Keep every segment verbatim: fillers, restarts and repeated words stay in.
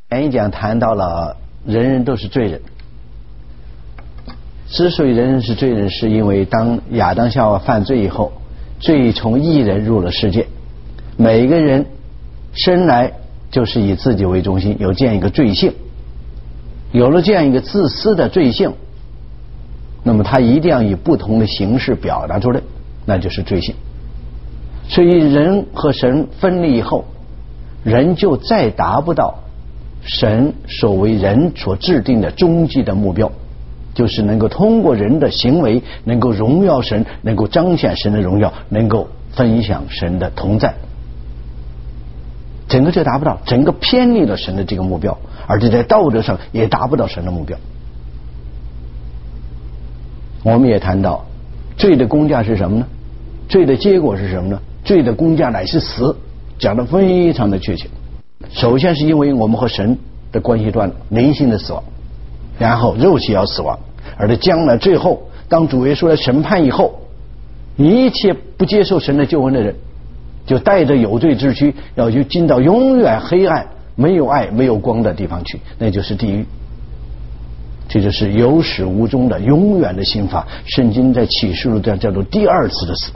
前一讲谈到了人人都是罪人，之所以人人是罪人，是因为当亚当夏娃犯罪以后，罪从一人入了世界，每个人生来就是以自己为中心，有这样一个罪性，有了这样一个自私的罪性，那么他一定要以不同的形式表达出来，那就是罪性。所以人和神分离以后，人就再达不到神所为人所制定的终极的目标，就是能够通过人的行为能够荣耀神，能够彰显神的荣耀，能够分享神的同在，整个就达不到，整个偏离了神的这个目标，而且在道德上也达不到神的目标。我们也谈到罪的工价是什么呢？罪的结果是什么呢？罪的工价乃是死，讲得非常的确切。首先是因为我们和神的关系断了，灵性的死亡，然后肉体要死亡，而在将来最后当主耶稣来审判以后，一切不接受神的救恩的人就带着有罪之躯要去进到永远黑暗没有爱没有光的地方去，那就是地狱。这就是有始无终的永远的刑罚，圣经在启示录这叫做第二次的死。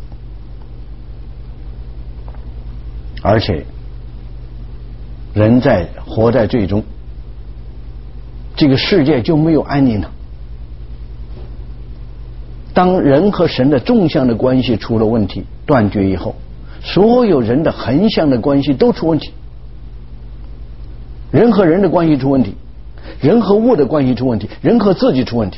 而且人在活在罪中，这个世界就没有安宁了。当人和神的纵向的关系出了问题，断绝以后，所有人的横向的关系都出问题。人和人的关系出问题，人和物的关系出问题，人和自己出问题。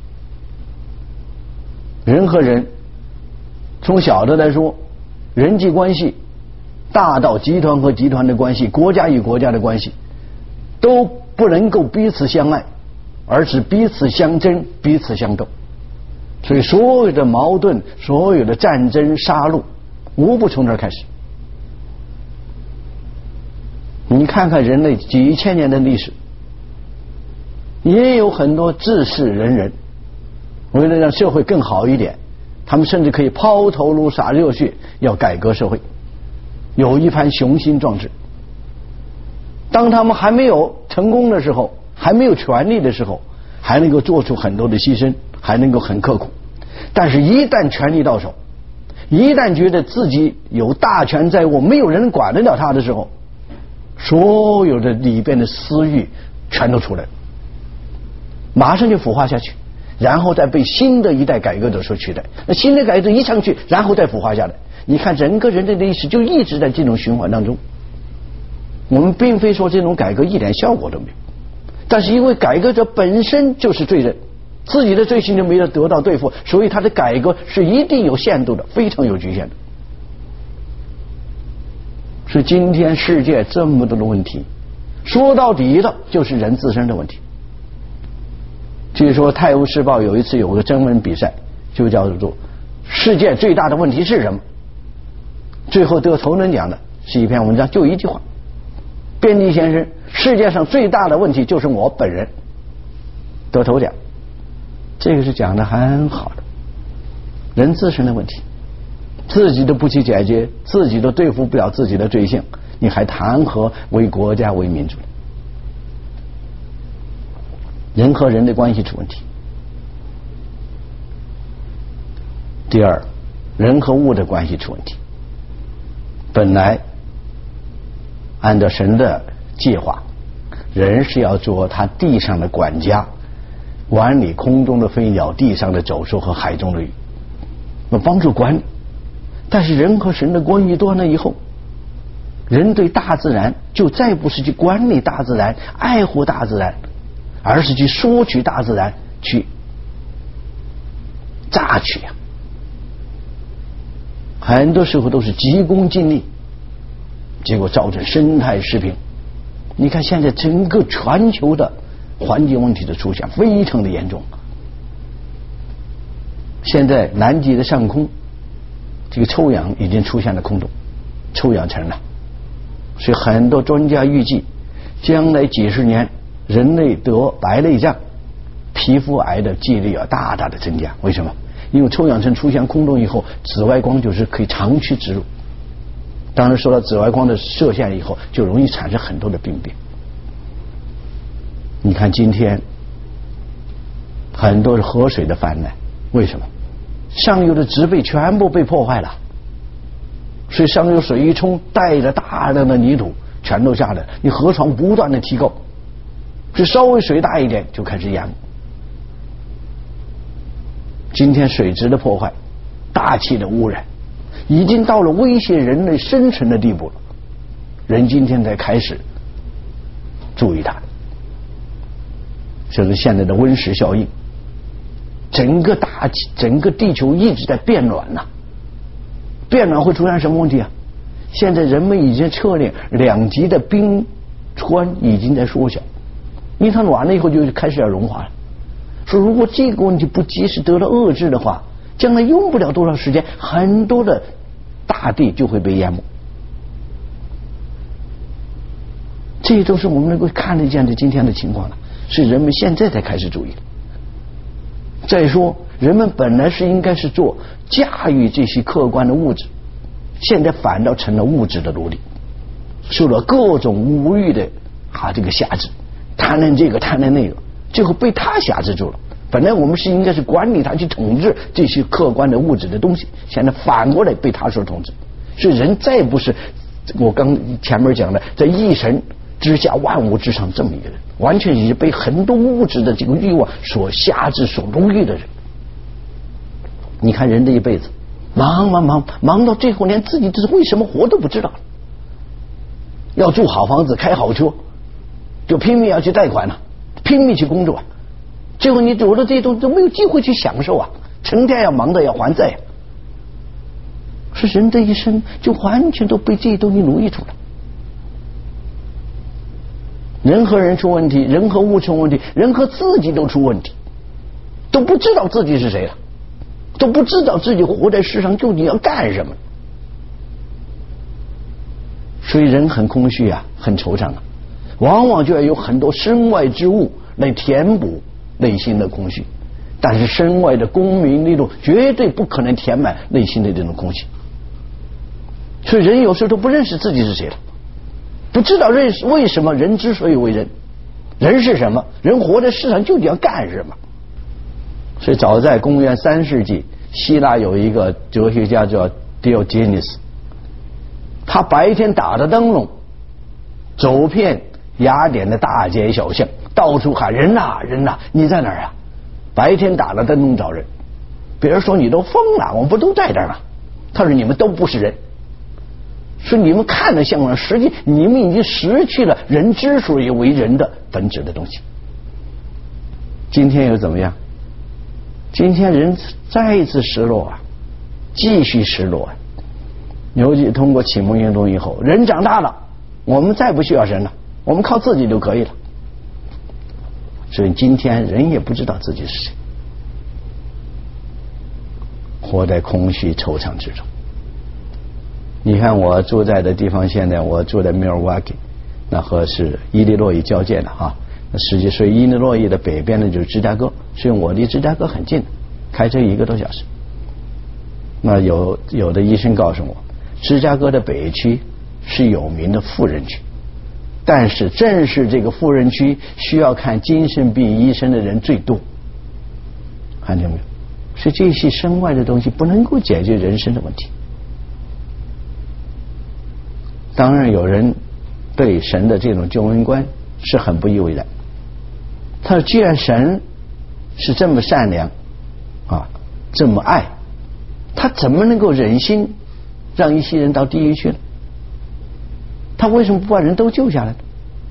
人和人从小的来说，人际关系大到集团和集团的关系，国家与国家的关系，都不能够彼此相爱，而是彼此相争，彼此相斗。所以所有的矛盾，所有的战争杀戮，无不从这儿开始。你看看人类几千年的历史，也有很多志士仁人，为了让社会更好一点，他们甚至可以抛头颅洒热血，要改革社会，有一番雄心壮志。当他们还没有成功的时候，还没有权力的时候，还能够做出很多的牺牲，还能够很刻苦。但是一旦权力到手，一旦觉得自己有大权在握，没有人管得了他的时候，所有的里边的私欲全都出来了，马上就腐化下去，然后再被新的一代改革者所取代。那新的改革者一上去，然后再腐化下来。你看整个人类的历史就一直在这种循环当中。我们并非说这种改革一点效果都没有，但是因为改革者本身就是罪人，自己的罪行就没有得到对付，所以他的改革是一定有限度的，非常有局限的。所以今天世界这么多的问题，说到底的就是人自身的问题。据说《泰晤士报》有一次有个征文比赛，就叫做世界最大的问题是什么，最后得头等奖的是一篇文章，就一句话，编辑先生，世界上最大的问题就是我本人，得头奖。这个是讲的很好的，人自身的问题，自己都不去解决，自己都对付不了自己的罪性，你还谈何为国家为民主？人和人的关系出问题。第二，人和物的关系出问题。本来按照神的计划，人是要做他地上的管家，管理空中的飞鸟，地上的走兽和海中的鱼，那帮助管理。但是人和神的关系断了以后，人对大自然就再不是去管理大自然，爱护大自然，而是去索取大自然，去榨取啊。很多时候都是急功近利，结果造成生态失平。你看现在整个全球的环境问题的出现非常的严重。现在南极的上空，这个臭氧已经出现了空洞，臭氧层了。所以很多专家预计，将来几十年，人类得白内障、皮肤癌的几率要大大的增加。为什么？因为臭氧层出现空洞以后，紫外光就是可以长驱直入。当然受到紫外光的射线以后，就容易产生很多的病变。 你看今天很多是河水的泛滥，为什么？上游的植被全部被破坏了，所以上游水一冲，带着大量的泥土全都下来，你河床不断的提高，就稍微水大一点就开始淹没。今天水质的破坏，大气的污染，已经到了威胁人类生存的地步了。人今天才开始注意它，就是现在的温室效应，整个大气，整个地球一直在变暖呐、啊。变暖会出现什么问题啊？现在人们已经测量两极的冰川已经在缩小，因为它暖了以后就开始要融化了。说如果这个问题不及时得到遏制的话，将来用不了多少时间，很多的大地就会被淹没。这都是我们能够看得见的今天的情况了，是人们现在才开始注意的。再说人们本来是应该是做驾驭这些客观的物质，现在反倒成了物质的奴隶，受了各种无欲的啊这个辖制，贪婪这个贪婪那个，最后被他辖制住了。本来我们是应该是管理他，去统治这些客观的物质的东西，现在反过来被他所统治。所以人再不是我刚前面讲的在一神之下万物之上这么一个人，完全是被很多物质的这个欲望所辖制所奴役的人。你看人这一辈子忙忙忙忙到最后连自己这是为什么活都不知道，要住好房子开好车就拼命要去贷款了、啊、拼命去工作、啊、最后你有了这些东西都没有机会去享受啊，成天要忙着要还债、啊、是人这一生就完全都被这些东西奴役住了。人和人出问题，人和物出问题，人和自己都出问题，都不知道自己是谁了，都不知道自己活在世上究竟要干什么。所以人很空虚啊，很惆怅啊，往往就要有很多身外之物来填补内心的空虚，但是身外的功名利禄绝对不可能填满内心的这种空虚。所以人有时候都不认识自己是谁了，不知道认识为什么人之所以为人，人是什么，人活在世上究竟要干什么。所以早在公元三世纪，希腊有一个哲学家叫 Diogenes， 他白天打着灯笼走遍雅典的大街小巷，到处喊人呐人呐，你在哪儿啊？白天打了灯笼找人，别人说你都疯了，我们不都在这儿吗？他说你们都不是人，说你们看着像人，实际你们已经失去了人之所以为人的本质的东西。今天又怎么样？今天人再一次失落啊，继续失落啊。尤其通过启蒙运动以后，人长大了，我们再不需要神了，我们靠自己就可以了。所以今天人也不知道自己是谁，活在空虚惆怅之中。你看我住在的地方，现在我住在 Milwaukee， 那和是伊利诺伊交界的哈。那实际所以伊利诺伊的北边呢就是芝加哥，所以我离芝加哥很近，开车一个多小时。那有有的医生告诉我，芝加哥的北区是有名的富人区，但是正是这个富人区需要看精神病医生的人最多，看见没有？所以这些身外的东西不能够解决人生的问题。当然有人对神的这种救恩观是很不以为然，他说既然神是这么善良啊，这么爱，他怎么能够忍心让一些人到地狱去呢？他为什么不把人都救下来呢？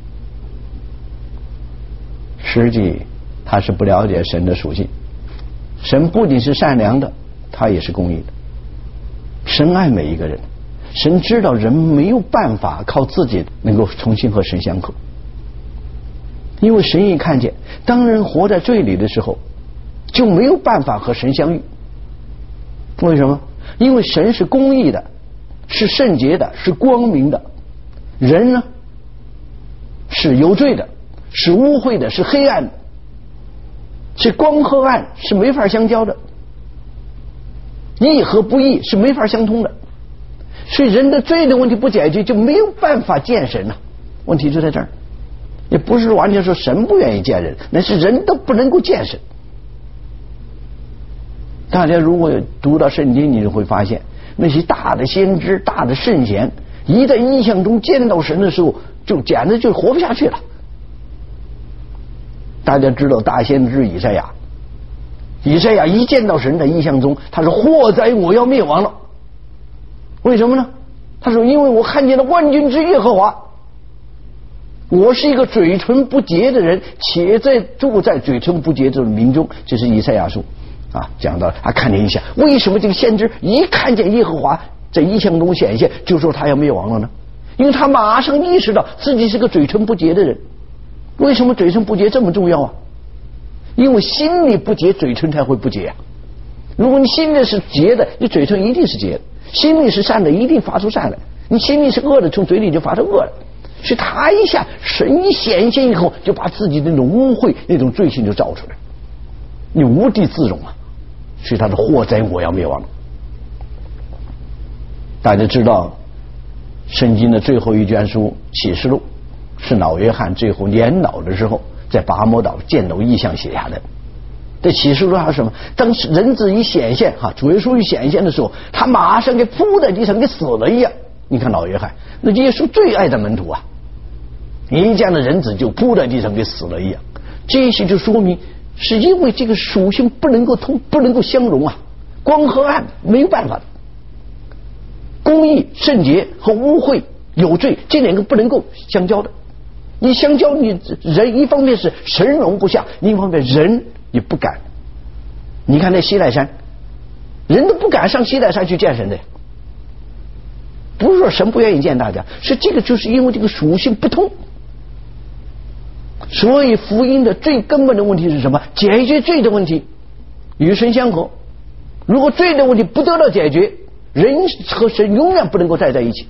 实际他是不了解神的属性，神不仅是善良的，他也是公义的。神爱每一个人，神知道人没有办法靠自己能够重新和神相合，因为神一看见当人活在罪里的时候就没有办法和神相遇。为什么？因为神是公义的，是圣洁的，是光明的，人呢是有罪的，是污秽的，是黑暗的，是光和暗是没法相交的，义和不义是没法相通的。所以人的罪的问题不解决，就没有办法见神了、啊。问题就在这儿。 也不是完全说神不愿意见人，那是人都不能够见神。大家如果读到圣经，你就会发现那些大的先知、大的圣贤，一在异象中见到神的时候，就简直就活不下去了。大家知道大先知以赛亚，以赛亚一见到神在异象中，他说：“祸哉，我要灭亡了。”为什么呢？他说：“因为我看见了万军之耶和华，我是一个嘴唇不洁的人，且在住在嘴唇不洁的民中。”这是以赛亚书啊，讲到他看见一下，为什么这个先知一看见耶和华在异象中显现，就说他要灭亡了呢？因为他马上意识到自己是个嘴唇不洁的人。为什么嘴唇不洁这么重要啊？因为心里不洁，嘴唇才会不洁啊。如果你心里是洁的，你嘴唇一定是洁的；心里是善的，一定发出善来；你心里是恶的，从嘴里就发出恶来。所以他一下神一显现以后，就把自己的那种污秽、那种罪性就找出来，你无地自容啊。所以他说：“祸哉，我要灭亡了。”大家知道，圣经的最后一卷书《启示录》是老约翰最后年老的时候，在拔摩岛见到异象写下的。这启示录还有什么？当人子一显现哈，主耶稣一显现的时候，他马上给扑在地上，给死了一样。你看老约翰，那耶稣最爱的门徒啊，一见了人子就扑在地上，给死了一样。这些就说明，是因为这个属性不能够通，不能够相容啊，光和暗没有办法的。公义、圣洁和污秽、有罪，这两个不能够相交的。你相交，你人一方面是神容不下，另一方面人也不敢。你看那西奈山，人都不敢上西奈山去见神的，不是说神不愿意见大家，是这个就是因为这个属性不通。所以福音的最根本的问题是什么？解决罪的问题，与神相合。如果罪的问题不得到解决，人和神永远不能够站在一起。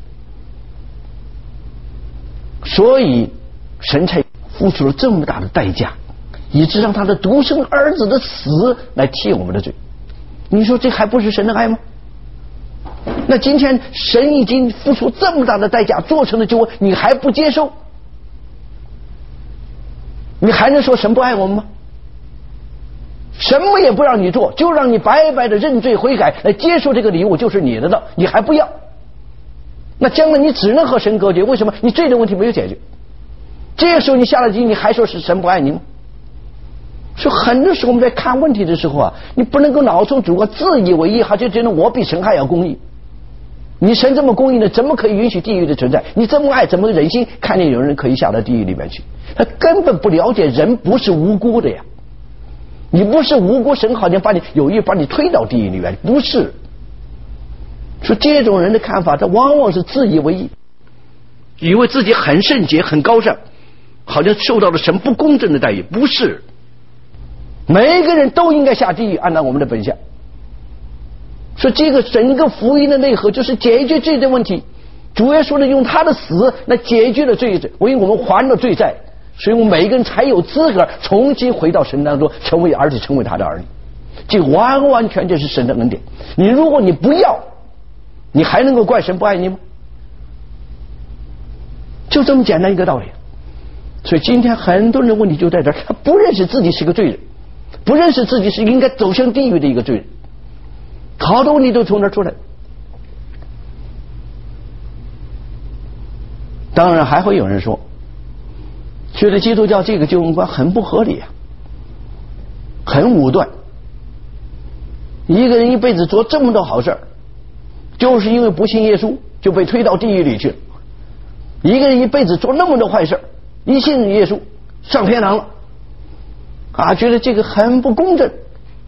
所以神才付出了这么大的代价，以致让他的独生儿子的死来替我们的罪。你说这还不是神的爱吗？那今天神已经付出这么大的代价做成了救恩，你还不接受？你还能说神不爱我们吗？什么也不让你做，就让你白白的认罪悔改来接受这个礼物，就是你的了，你还不要？那将来你只能和神隔绝。为什么？你罪的问题没有解决。这个时候你下了地，你还说是神不爱你吗？所以很多时候我们在看问题的时候啊，你不能够脑中主观自以为意，还就觉得我比神还要公义。你神这么公义呢，怎么可以允许地狱的存在？你这么爱，怎么忍心看见有人可以下到地狱里面去？他根本不了解人不是无辜的呀。你不是无辜，神好像把你有意把你推到地狱里面，不是。说这种人的看法，他往往是自以为意，以为自己很圣洁很高尚，好像受到了神不公正的待遇。不是，每一个人都应该下地狱，按照我们的本相。说这个整个福音的内核就是解决罪的问题。主耶稣呢，用他的死来解决了罪，为我们还了罪债，所以我们每一个人才有资格重新回到神当中，成为儿子，成为他的儿女。这完完全全是神的恩典。你如果你不要，你还能够怪神不爱你吗？就这么简单一个道理。所以今天很多人的问题就在这儿，他不认识自己是个罪人，不认识自己是应该走向地狱的一个罪人，好多问题都从这儿出来。当然还会有人说，觉得基督教这个救恩观很不合理啊，很武断。一个人一辈子做这么多好事，就是因为不信耶稣就被推到地狱里去了。一个人一辈子做那么多坏事，一信耶稣上天堂了啊，觉得这个很不公正。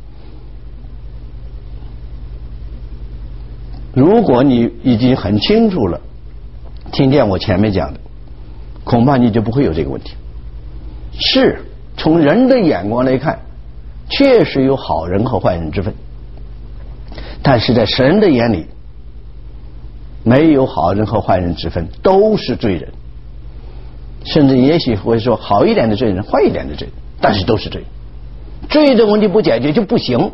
如果你已经很清楚了，听见我前面讲的，恐怕你就不会有这个问题。是从人的眼光来看，确实有好人和坏人之分，但是在神的眼里，没有好人和坏人之分，都是罪人。甚至也许会说好一点的罪人，坏一点的罪人，但是都是罪人。罪的问题不解决就不行。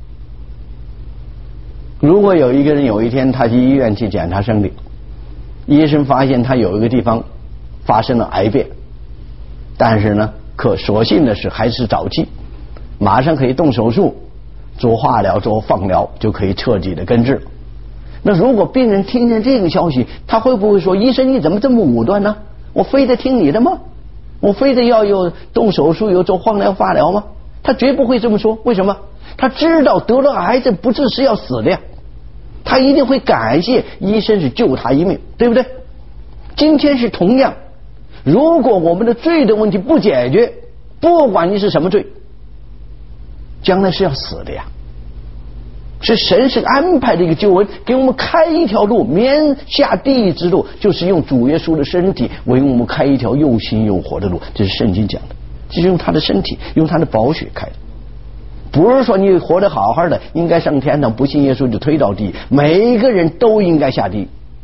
如果有一个人有一天他去医院去检查身体，医生发现他有一个地方发生了癌变， 但是呢，可所幸的是还是早期，马上可以动手术，做化疗、做放疗，就可以彻底的根治了。那如果病人听见这个消息，他会不会说：“医生你怎么这么武断呢？我非得听你的吗？我非得要有动手术、有做化疗、化疗吗？”他绝不会这么说。为什么？他知道得了癌症不治是要死的呀，他一定会感谢医生是救他一命，对不对？今天是同样，如果我们的罪的问题不解决，不管你是什么罪，将来是要死的呀。是神是安排的一个救恩，给我们开一条路，免下地狱之路，就是用主耶稣的身体为我们开一条又新又活的路。这是圣经讲的，就是用他的身体，用他的宝血开的。不是说你活得好好的应该上天堂，不信耶稣就推到地狱，每一个人都应该下地狱。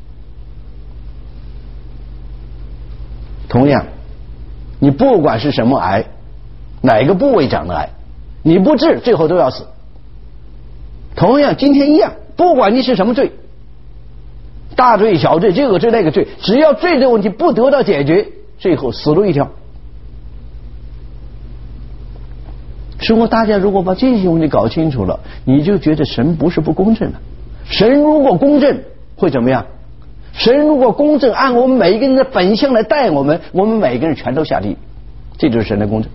同样，你不管是什么癌，哪个部位长的癌，你不治最后都要死。同样今天一样，不管你是什么罪，大罪小罪，这个罪那个罪，只要罪的问题不得到解决，最后死路一条。如果大家如果把这些问题搞清楚了，你就觉得神不是不公正了。神如果公正会怎么样？神如果公正，按我们每一个人的本性来待我们，我们每个人全都下地狱。这就是神的公正。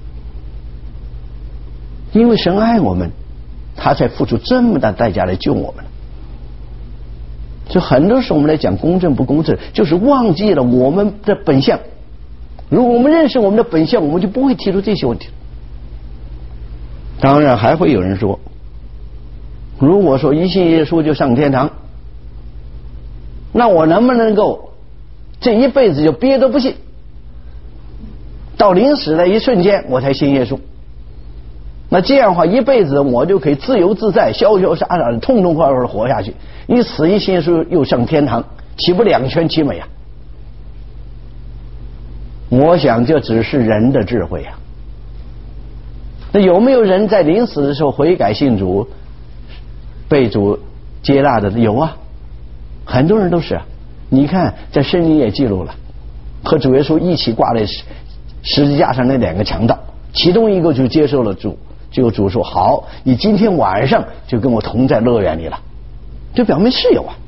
因为神爱我们，他才付出这么大代价来救我们。所以很多时候我们来讲公正不公正，就是忘记了我们的本相。如果我们认识我们的本相，我们就不会提出这些问题。当然还会有人说，如果说一信耶稣就上天堂，那我能不能够这一辈子就憋得不信，到临死的一瞬间我才信耶稣？那这样的话一辈子我就可以自由自在、潇潇洒洒的、痛痛快快的活下去，一死一信耶稣又上天堂，岂不两全其美啊？我想这只是人的智慧啊。那有没有人在临死的时候悔改信主，被主接纳的？有啊，很多人都是啊。你看在圣经也记录了，和主耶稣一起挂在十字架上那两个强盗，其中一个就接受了主，就主说：“好，你今天晚上就跟我同在乐园里了。”这表明是有啊。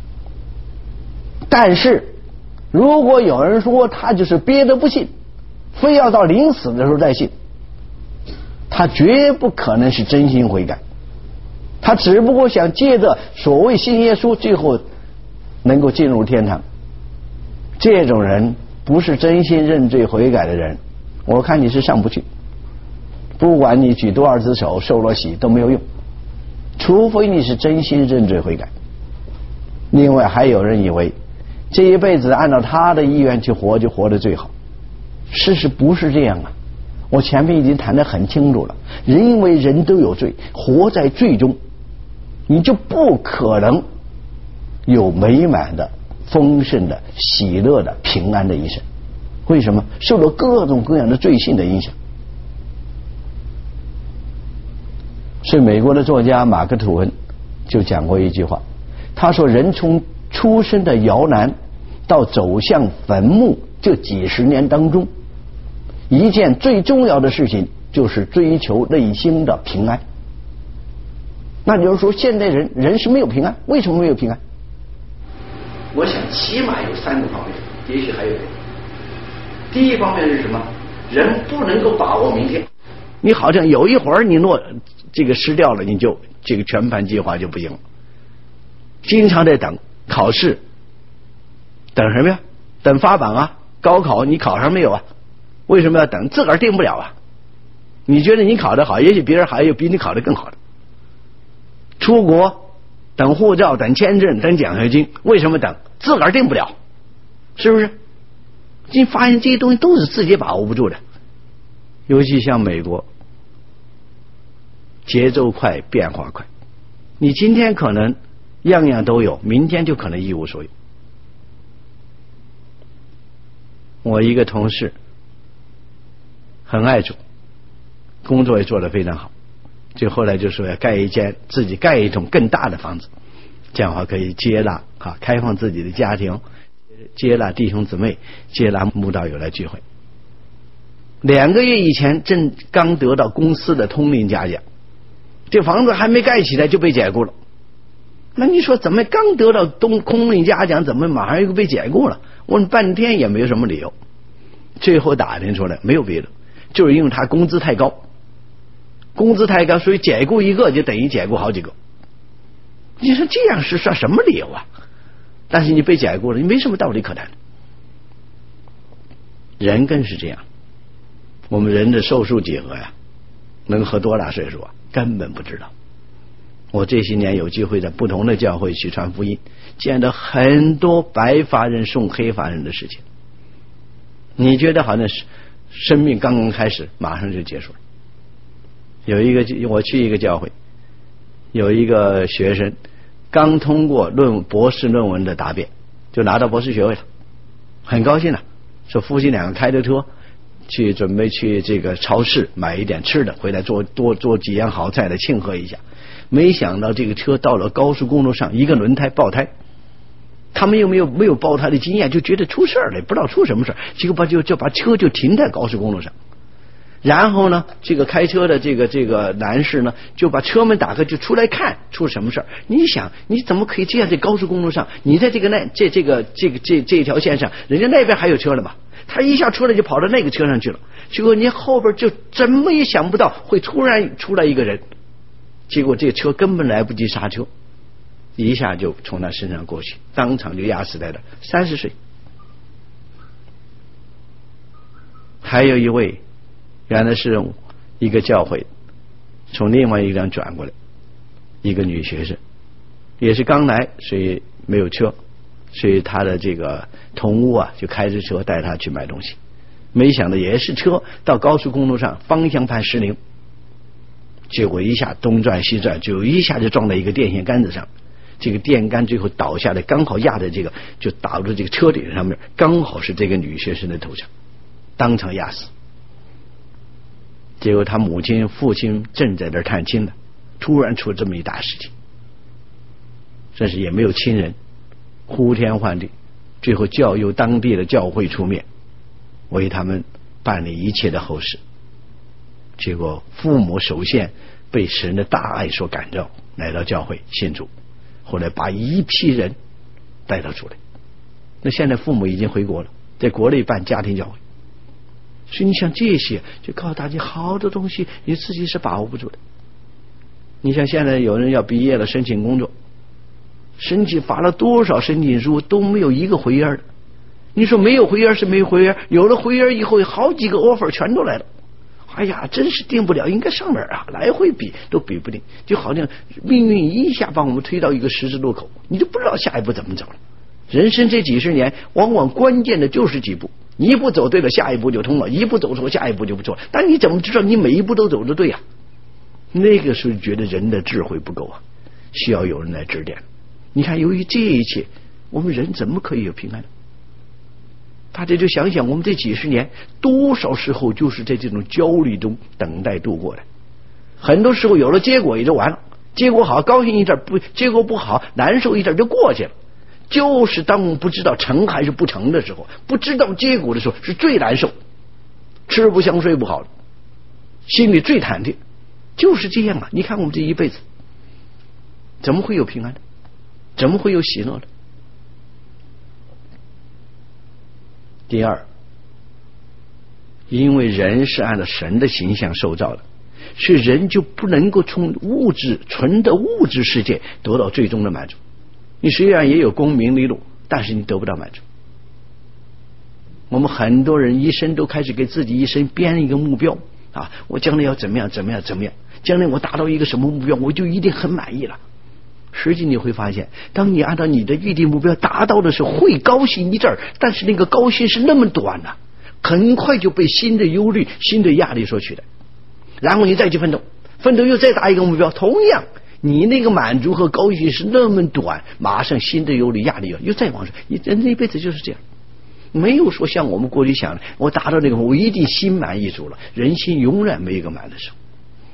但是如果有人说他就是憋得不信，非要到临死的时候再信，他绝不可能是真心悔改，他只不过想借着所谓信耶稣最后能够进入天堂。这种人不是真心认罪悔改的人，我看你是上不去，不管你举多少只手受了洗都没有用，除非你是真心认罪悔改。另外还有人以为这一辈子按照他的意愿去活就活得最好，事实不是这样啊。我前面已经谈得很清楚了，人因为人都有罪，活在罪中，你就不可能有美满的、丰盛的、喜乐的、平安的一生。为什么？受了各种各样的罪性的影响。所以美国的作家马克·吐温就讲过一句话，他说人从出生的摇篮到走向坟墓这几十年当中，一件最重要的事情就是追求内心的平安。那就是说现代人人是没有平安，为什么没有平安？我想起码有三个方面，也许还有。第一方面是什么？人不能够把握明天，你好像有一会儿你落这个失掉了，你就这个全盘计划就不行了。经常在等考试，等什么呀？等发榜啊！高考你考上没有啊？为什么要等？自个儿定不了啊！你觉得你考得好，也许别人还有比你考得更好的。出国等护照、等签证、等奖学金，为什么等？自个儿定不了，是不是？你发现这些东西都是自己把握不住的。尤其像美国，节奏快，变化快，你今天可能样样都有，明天就可能一无所有。我一个同事很爱主，工作也做得非常好，就后来就说要盖一间自己盖一栋更大的房子，这样的话可以接纳啊，开放自己的家庭，接纳弟兄姊妹，接纳慕道友来聚会。 两个月以前正刚得到公司的通令嘉奖，这房子还没盖起来就被解雇了。那你说怎么刚得到东通令嘉奖，怎么马上又被解雇了？问半天也没有什么理由，最后打听出来没有别的，就是因为他工资太高，工资太高，所以解雇一个就等于解雇好几个。你说这样是算什么理由啊？但是你被解雇了，你没什么道理可谈。人更是这样，我们人的寿数几何呀？能活多大岁数啊？根本不知道。我这些年有机会在不同的教会去传福音，见到很多白发人送黑发人的事情。你觉得好像是生命刚刚开始，马上就结束了。有一个我去一个教会，有一个学生刚通过论博士论文的答辩，就拿到博士学位了，很高兴了，说夫妻两个开着车去准备去这个超市买一点吃的，回来做多做几样好菜来庆贺一下。没想到这个车到了高速公路上，一个轮胎爆胎，他们又没有没有爆胎的经验，就觉得出事了，不知道出什么事，结果把就就把车就停在高速公路上。然后呢，这个开车的这个这个男士呢，就把车门打开，就出来看出什么事。你想，你怎么可以这样在高速公路上？你在这个那这这个这个这这条线上，人家那边还有车了吧？他一下出来就跑到那个车上去了，结果你后边就怎么也想不到会突然出来一个人，结果这车根本来不及刹车，一下就从他身上过去，当场就压死在了。三十岁。还有一位原来是一个教会从另外一个地方转过来，一个女学生也是刚来，所以没有车，所以他的这个同屋啊就开着车带他去买东西，没想到也是车到高速公路上方向盘失灵，结果一下东转西转，就一下就撞在一个电线杆子上，这个电杆最后倒下来，刚好压在这个就打入这个车顶上面，刚好是这个女学生的头上，当场压死。结果他母亲父亲正在这探亲呢，突然出这么一大事情，真是也没有亲人，呼天唤地，最后教由当地的教会出面为他们办理一切的后事。结果父母首先被神的大爱所感召，来到教会信主，后来把一批人带到主来。那现在父母已经回国了，在国内办家庭教会。所以你像这些，就告诉大家好多东西你自己是把握不住的。你像现在有人要毕业了申请工作，申请发了多少申请书都没有一个回音的。你说没有回音是没有回音，有了回音以后好几个 offer 全都来了，哎呀真是定不了，应该上哪儿啊，来回比都比不定，就好像命运一下把我们推到一个十字路口，你就不知道下一步怎么走了。人生这几十年往往关键的就是几步，你一步走对了下一步就通了，一步走错下一步就不错，但你怎么知道你每一步都走得对啊？那个时候觉得人的智慧不够啊，需要有人来指点。你看由于这一切，我们人怎么可以有平安呢？大家就想想我们这几十年多少时候就是在这种焦虑中等待度过的，很多时候有了结果也就完了，结果好高兴一阵，不结果不好难受一阵就过去了。就是当我们不知道成还是不成的时候，不知道结果的时候是最难受，吃不香睡不好，心里最忐忑，就是这样啊。你看我们这一辈子怎么会有平安的，怎么会有喜乐的？第二，因为人是按照神的形象受造的，所以人就不能够从物质纯的物质世界得到最终的满足。你虽然也有功名利禄，但是你得不到满足。我们很多人一生都开始给自己一生编一个目标啊，我将来要怎么样怎么样怎么样，将来我达到一个什么目标我就一定很满意了。实际你会发现，当你按照你的预定目标达到的时候会高兴一阵儿，但是那个高兴是那么短啊，很快就被新的忧虑新的压力所取代。然后你再去奋斗，奋斗又再达一个目标，同样你那个满足和高兴是那么短，马上新的忧虑压力又再往上。你人这一辈子就是这样，没有说像我们过去想的我达到那个我一定心满意足了，人心永远没一个满的时候。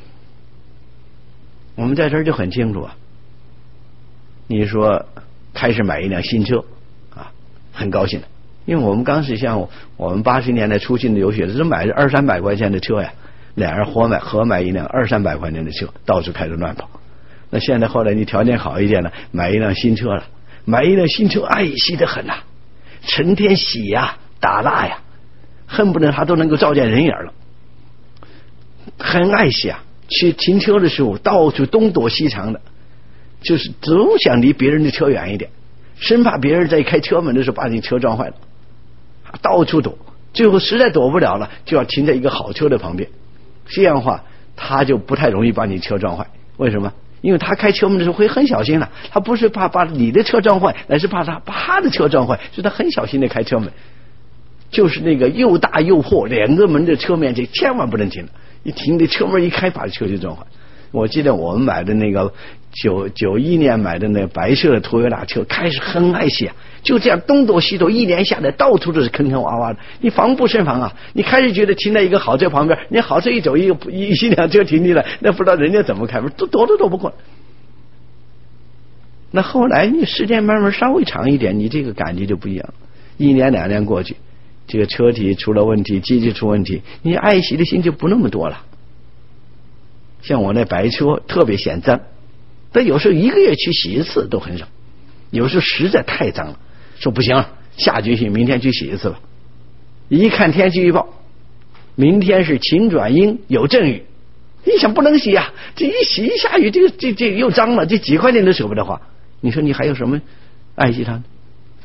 我们在这儿就很清楚啊，你说开始买一辆新车啊，很高兴的， 因为我们刚是像我们八十年代初进的留学的，都买着二三百块钱的车呀，俩人合买合买一辆二三百块钱的车，到处开着乱跑。那现在后来你条件好一点了，买一辆新车了，买一辆新车爱惜得很呐、啊，成天洗呀、打蜡呀，恨不得他都能够照见人影了，很爱惜啊。去停车的时候到处东躲西藏的，就是总想离别人的车远一点，生怕别人在开车门的时候把你车撞坏了，到处躲，最后实在躲不了了，就要停在一个好车的旁边，这样的话他就不太容易把你车撞坏。为什么？因为他开车门的时候会很小心了，他不是怕把你的车撞坏，而是怕他把他的车撞坏，所以他很小心的开车门，就是那个又大又破两个门的车面积千万不能停了，一停的车门一开把车就撞坏。我记得我们买的那个九九一年买的那个白色的途优拉车，开始很爱惜啊，就这样东躲西躲，一年下来到处都是坑坑洼洼的，你防不胜防啊！你开始觉得停在一个好车旁边，你好车一走，一个一一辆车停进来，那不知道人家怎么开门，都躲都躲不过。那后来你时间慢慢稍微长一点，你这个感觉就不一样，一年两年过去，这个车体出了问题，机器出问题，你爱惜的心就不那么多了。像我那白车特别嫌脏，但有时候一个月去洗一次都很少，有时候实在太脏了，说不行，下决心明天去洗一次吧。一看天气预报，明天是晴转阴有阵雨，你想不能洗啊，这一洗一下雨，这个这这又脏了，这几块钱都舍不得花，你说你还有什么爱惜它呢？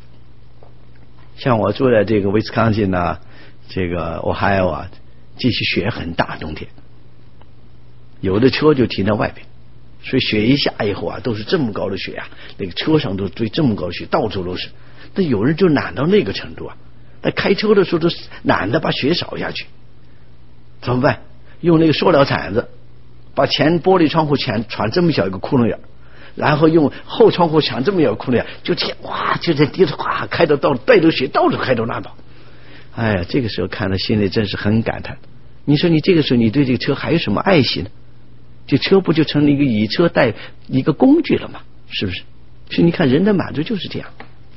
像我住在这个威斯康辛啊，这个俄亥俄啊，这些雪很大，冬天有的车就停在外边，所以雪一下以后啊，都是这么高的雪啊，那个车上都堆这么高的雪，到处都是。但有人就懒到那个程度啊，那开车的时候都懒得把雪扫下去，怎么办？用那个塑料铲子把前玻璃窗户前穿这么小一个窟窿眼，然后用后窗户抢这么一个窟窿眼，就这样哇，就在地上哗开到到带着雪到处开到乱跑。哎呀，这个时候看了心里真是很感叹。你说你这个时候你对这个车还有什么爱惜呢？这车不就成了一个以车代一个工具了吗？是不是？所以你看人的满足就是这样。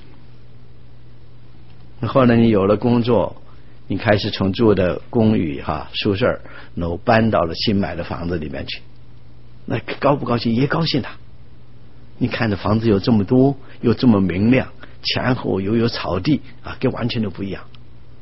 后来你有了工作，你开始从住的公寓哈宿舍楼搬到了新买的房子里面去，那高不高兴？也高兴的。你看着房子有这么多，又这么明亮，前后又有草地啊，跟完全都不一样。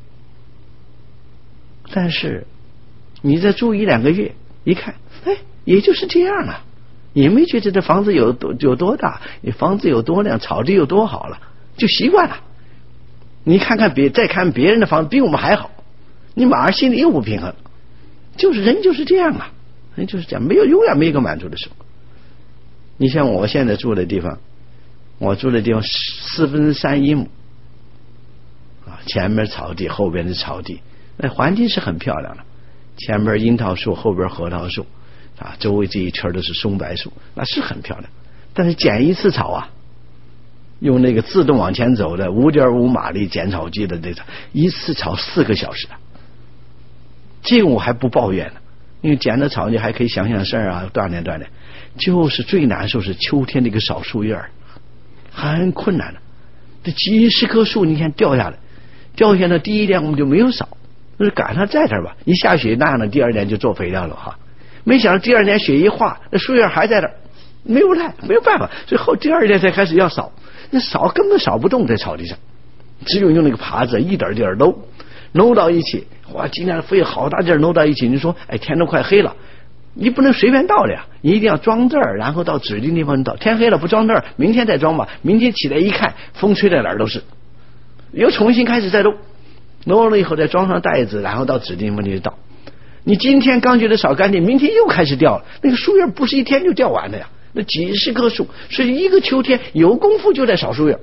但是你再住一两个月，一看，哎，也就是这样了，也没觉得这房子有多有多大，你房子有多亮，草地有多好了，就习惯了。你看看别再看别人的房子比我们还好，你马上心里又不平衡，就是人就是这样啊，人就是这样，没有永远没有一个满足的时候。你像我现在住的地方，我住的地方四分之三一亩啊，前面草地，后边是草地，那环境是很漂亮的。前面樱桃树，后边核桃树啊，周围这一圈都是松柏树，那是很漂亮。但是剪一次草啊，用那个自动往前走的 五点五 马力剪草机的这个，一次草四个小时啊，这个我还不抱怨呢，因为剪了草你还可以想想事儿啊，锻炼锻炼。就是最难受是秋天这个扫树叶，很困难的。这几十棵树你看掉下来，掉下来第一天我们就没有扫，就是赶上在这儿吧，一下雪那样的，第二年就做肥料了哈。没想到第二年雪一化，那树叶还在这儿，没有赖，没有办法，所以后第二年才开始要扫，那扫根本扫不动在草地上，只有用那个耙子一点点搂搂到一起，哇，今天费好大劲搂到一起，你说哎，天都快黑了。你不能随便倒的呀，你一定要装这儿，然后到指定地方倒。天黑了不装这儿，明天再装吧。明天起来一看，风吹在哪儿都是，又重新开始再搂，搂了以后再装上袋子，然后到指定地方去倒。你今天刚觉得扫干净，明天又开始掉了。那个树叶不是一天就掉完的呀，那几十棵树，所以一个秋天有功夫就在扫树叶，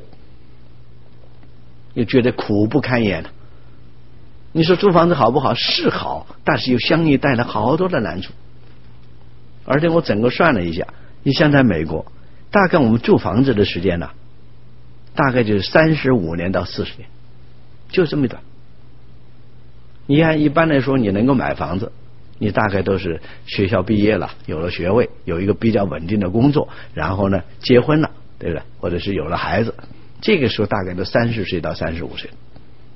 也觉得苦不堪言了。你说租房子好不好？是好，但是又相应带来好多的难处。而且我整个算了一下，你像在美国，大概我们住房子的时间呢，大概就是三十五年到四十年，就这么短。你看一般来说你能够买房子，你大概都是学校毕业了，有了学位，有一个比较稳定的工作，然后呢结婚了，对不对？或者是有了孩子，这个时候大概都三十岁到三十五岁。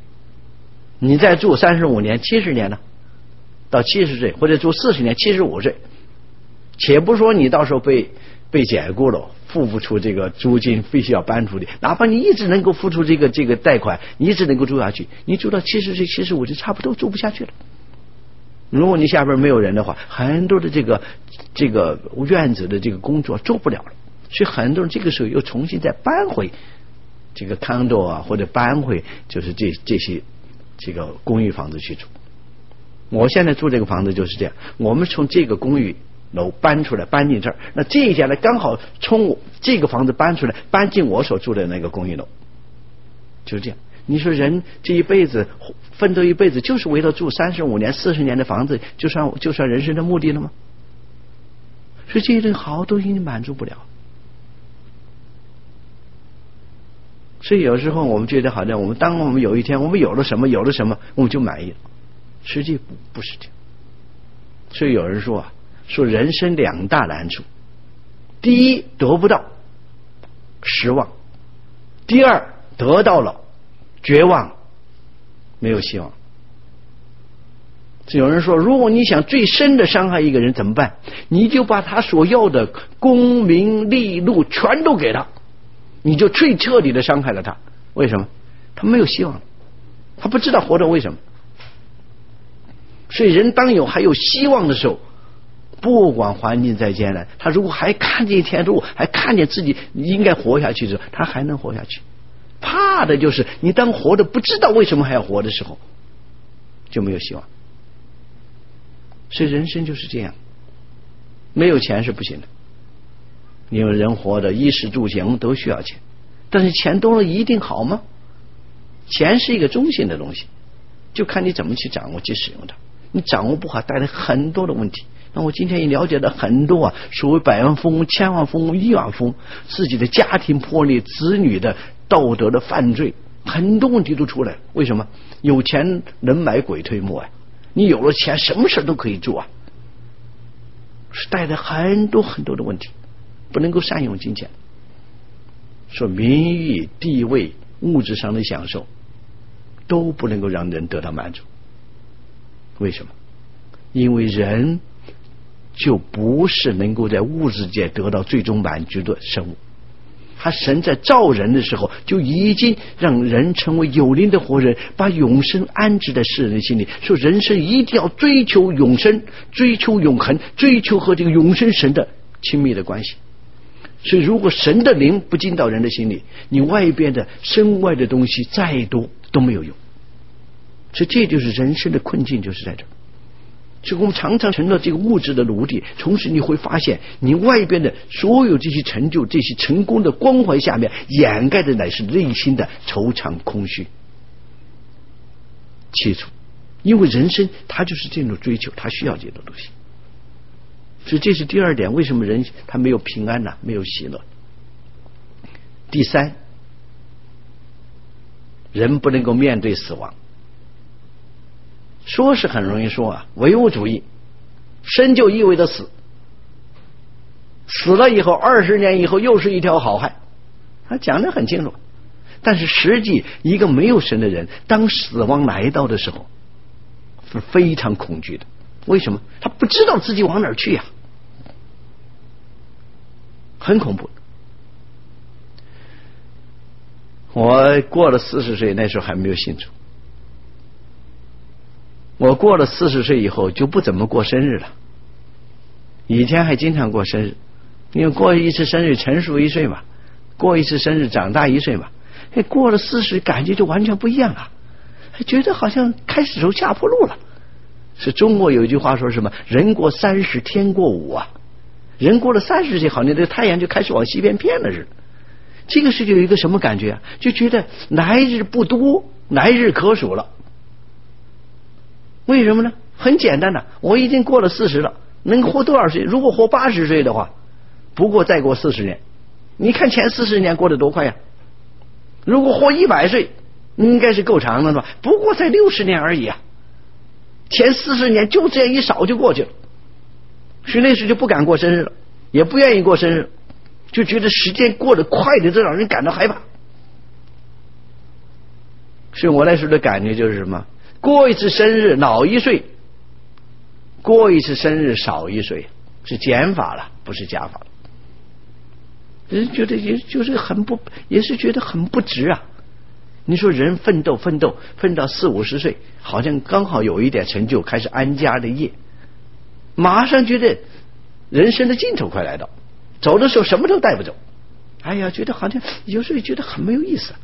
你再住三十五年、七十年呢，到七十岁，或者住四十年、七十五岁，且不说你到时候被被解雇了，付不出这个租金，必须要搬出去，哪怕你一直能够付出这个这个贷款，你一直能够住下去，你住到七十岁、七十五岁，差不多住不下去了。如果你下边没有人的话，很多的这个这个院子的这个工作做不了了，所以很多人这个时候又重新再搬回这个 condo 啊，或者搬回就是这这些这个公寓房子去住。我现在住这个房子就是这样，我们从这个公寓楼搬出来，搬进这儿，那这一家呢刚好从这个房子搬出来，搬进我所住的那个公寓楼，就是这样。你说人这一辈子奋斗一辈子，就是为了住三十五年、四十年的房子，就算就算人生的目的了吗？所以这些东西好东西你满足不了。所以有时候我们觉得好像我们当我们有一天我们有了什么有了什么我们就满意了，实际不不是这样。所以有人说啊，说人生两大难处，第一得不到失望，第二得到了绝望，没有希望。有人说，如果你想最深的伤害一个人怎么办？你就把他所要的功名利禄全都给他，你就最彻底的伤害了他。为什么？他没有希望，他不知道活着为什么。所以人当有还有希望的时候，不管环境再艰难，他如果还看见天路，还看见自己应该活下去的时候，他还能活下去。怕的就是你当活的不知道为什么还要活的时候，就没有希望。所以人生就是这样，没有钱是不行的。因为人活的衣食住行都需要钱，但是钱多了一定好吗？钱是一个中性的东西，就看你怎么去掌握去使用它。你掌握不好，带来很多的问题。那我今天也了解了很多啊，所谓百万富翁、千万富翁、亿万富翁，自己的家庭破裂，子女的道德的犯罪，很多问题都出来。为什么？有钱能买鬼推磨啊！你有了钱，什么事都可以做啊，是带来很多很多的问题，不能够善用金钱。说名誉、地位、物质上的享受，都不能够让人得到满足。为什么？因为人就不是能够在物质界得到最终满足的生物。他神在造人的时候就已经让人成为有灵的活人，把永生安置在世人的心里，说人生一定要追求永生，追求永恒，追求和这个永生神的亲密的关系。所以如果神的灵不进到人的心里，你外边的身外的东西再多都没有用。所以这就是人生的困境，就是在这儿。所以我们常常成了这个物质的奴隶，同时你会发现你外边的所有这些成就、这些成功的光环下面，掩盖的乃是内心的惆怅、空虚、凄楚。因为人生它就是这种追求，它需要这种东西。所以这是第二点，为什么人他没有平安呢？没有喜乐。第三，人不能够面对死亡。说是很容易说啊，唯物主义，生就意味着死，死了以后二十年以后又是一条好汉，他讲得很清楚。但是实际一个没有神的人，当死亡来到的时候是非常恐惧的。为什么？他不知道自己往哪儿去呀、啊，很恐怖。我过了四十岁，那时候还没有信主。我过了四十岁以后就不怎么过生日了，以前还经常过生日，因为过一次生日成熟一岁嘛，过一次生日长大一岁嘛。哎，过了四十感觉就完全不一样了，觉得好像开始走下坡路了。是中国有一句话说什么？人过三十天过五啊，人过了三十岁，好像这个太阳就开始往西边偏了似的。这个是就有一个什么感觉啊？就觉得来日不多，来日可数了。为什么呢？很简单的，我已经过了四十了，能活多少岁？如果活八十岁的话，不过再过四十年。你看前四十年过得多快呀！如果活一百岁，应该是够长的了，不过才六十年而已啊！前四十年就这样一扫就过去了，所以那时就不敢过生日了，也不愿意过生日，就觉得时间过得快的，这让人感到害怕。所以我那时候的感觉就是什么？ 过一次生日老一岁，过一次生日少一岁，是减法了，不是加法了。人觉得也就是很不，也是觉得很不值啊。你说人奋斗奋斗奋到四五十岁，好像刚好有一点成就，开始安家立业，马上觉得人生的尽头快来到，走的时候什么都带不走。哎呀，觉得好像有时候觉得很没有意思。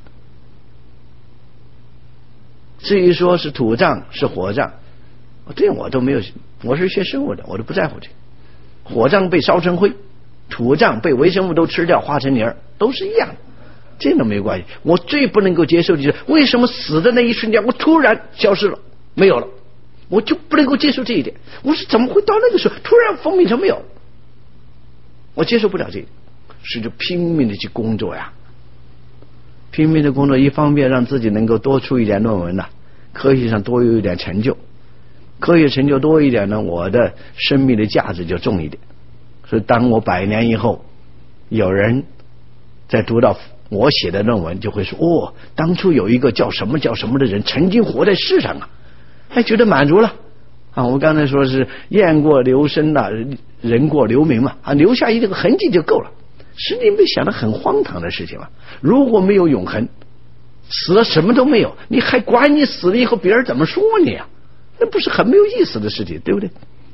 至于说是土葬是火葬，这我都没有，我是学生物的，我都不在乎这。火葬被烧成灰，土葬被微生物都吃掉化成泥儿，都是一样的，这都没关系。我最不能够接受的就是为什么死的那一瞬间我突然消失了，没有了，我就不能够接受这一点。我是怎么会到那个时候突然封闭成没有？我接受不了这个，是就拼命的去工作呀，拼命的工作，一方面让自己能够多出一点论文呐、啊，科学上多有一点成就，科学成就多一点呢，我的生命的价值就重一点。所以当我百年以后，有人在读到我写的论文，就会说：哦，当初有一个叫什么叫什么的人曾经活在世上啊，还觉得满足了啊。我刚才说是雁过留声呐，人过留名嘛，啊，留下一个痕迹就够了。是你没想到很荒唐的事情吗？如果没有永恒，死了什么都没有，你还管你死了以后别人怎么说你啊？那不是很没有意思的事情，对不对？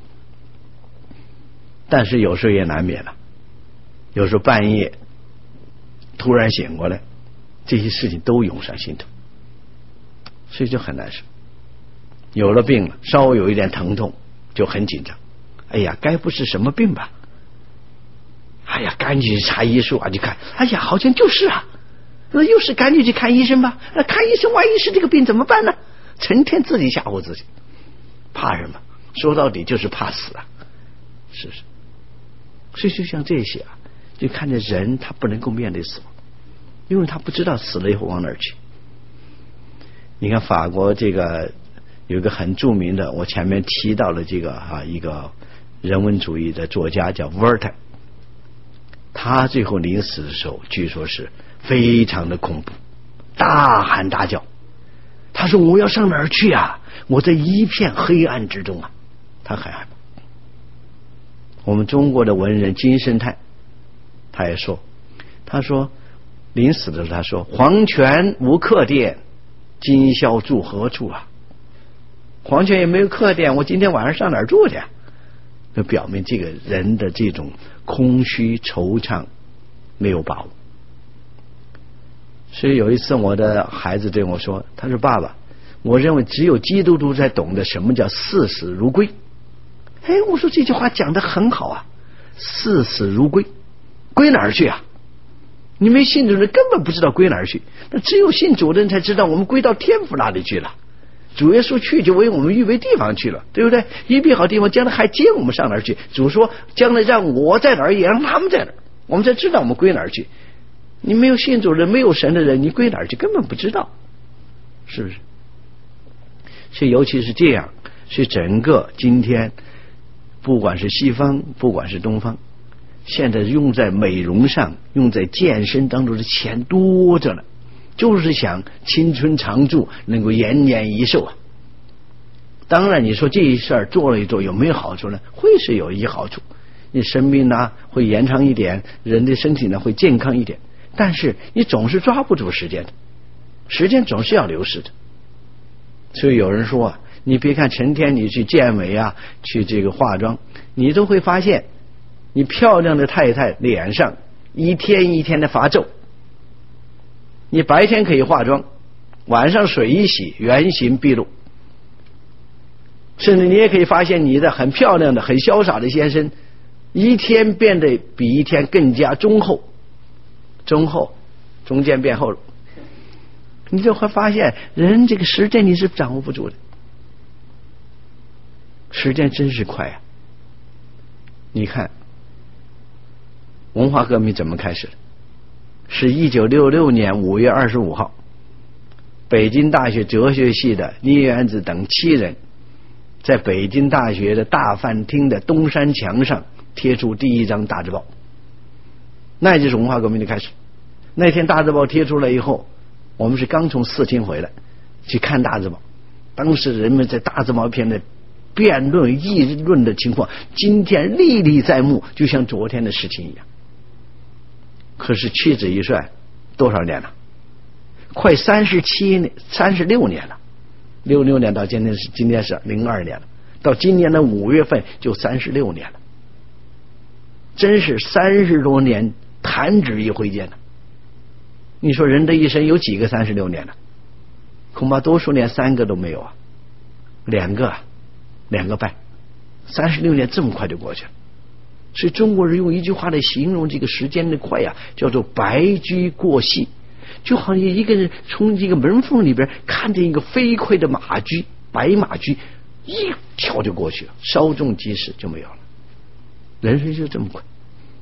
但是有时候也难免了，有时候半夜突然醒过来，这些事情都涌上心头，所以就很难受。有了病了，稍微有一点疼痛就很紧张，哎呀，该不是什么病吧？哎呀，赶紧去查医书啊！去看，哎呀，好像就是啊，那又是赶紧去看医生吧。那看医生，万一是这个病怎么办呢？成天自己吓唬自己，怕什么？说到底就是怕死啊，是不是？所以就像这些啊，就看见人他不能够面对死亡，因为他不知道死了以后往哪儿去。你看法国这个有一个很著名的，我前面提到了这个啊一个人文主义的作家叫沃尔特。他最后临死的时候，据说是非常的恐怖，大喊大叫。他说：“我要上哪儿去啊？我在一片黑暗之中啊！”他很害怕。我们中国的文人金圣叹，他也说：“他说临死的时候，他说黄泉无客店，今宵住何处啊？黄泉也没有客店，我今天晚上上哪儿住去啊？”就表明这个人的这种空虚惆怅没有把握。所以有一次我的孩子对我说，他说：“爸爸，我认为只有基督徒才懂得什么叫视死如归。”哎，我说这句话讲得很好啊，视死如归，归哪儿去啊？你没信主的人根本不知道归哪儿去，那只有信主的人才知道我们归到天父那里去了。主耶稣去就为我们预备地方去了，对不对？预备好地方，将来还接我们上哪儿去？主说将来让我在哪儿，也让他们在哪儿，我们才知道我们归哪儿去。你没有信主的人，没有神的人，你归哪儿去根本不知道，是不是？所以尤其是这样，所以整个今天不管是西方不管是东方，现在用在美容上用在健身当中的钱多着呢，就是想青春常驻，能够延年益寿啊。当然你说这一事儿做了一做有没有好处呢？会是有一好处，你生命呢会延长一点，人的身体呢会健康一点，但是你总是抓不住时间的，时间总是要流逝的。所以有人说啊，你别看成天你去健美啊，去这个化妆，你都会发现你漂亮的太太脸上一天一天的发皱。你白天可以化妆，晚上水一洗，原形毕露。甚至你也可以发现你的很漂亮的很潇洒的先生一天变得比一天更加忠厚，忠厚中间变厚了。你就会发现人这个时间你是掌握不住的，时间真是快啊。你看文化革命怎么开始的？是一九六六年五月二十五号，北京大学哲学系的倪元子等七人在北京大学的大饭厅的东山墙上贴出第一张大字报，那就是文化革命的开始。那天大字报贴出来以后，我们是刚从四清回来去看大字报， 当时人们在大字报片的辩论议论的情况，今天历历在目，就像昨天的事情一样。可是屈指一算，多少年了？快三十七年、三十六年了。六六年到今天是今天是零二年了，到今年的五月份就三十六年了。真是三十多年弹指一挥间呢。你说人的一生有几个三十六年呢？恐怕多数连三个都没有啊，两个啊，两个半，三十六年这么快就过去了。所以中国人用一句话来形容这个时间的快呀、啊，叫做白驹过隙，就好像一个人从这个门缝里边看见一个飞快的马驹，白马驹一跳就过去了，稍纵即逝就没有了。人生就这么快。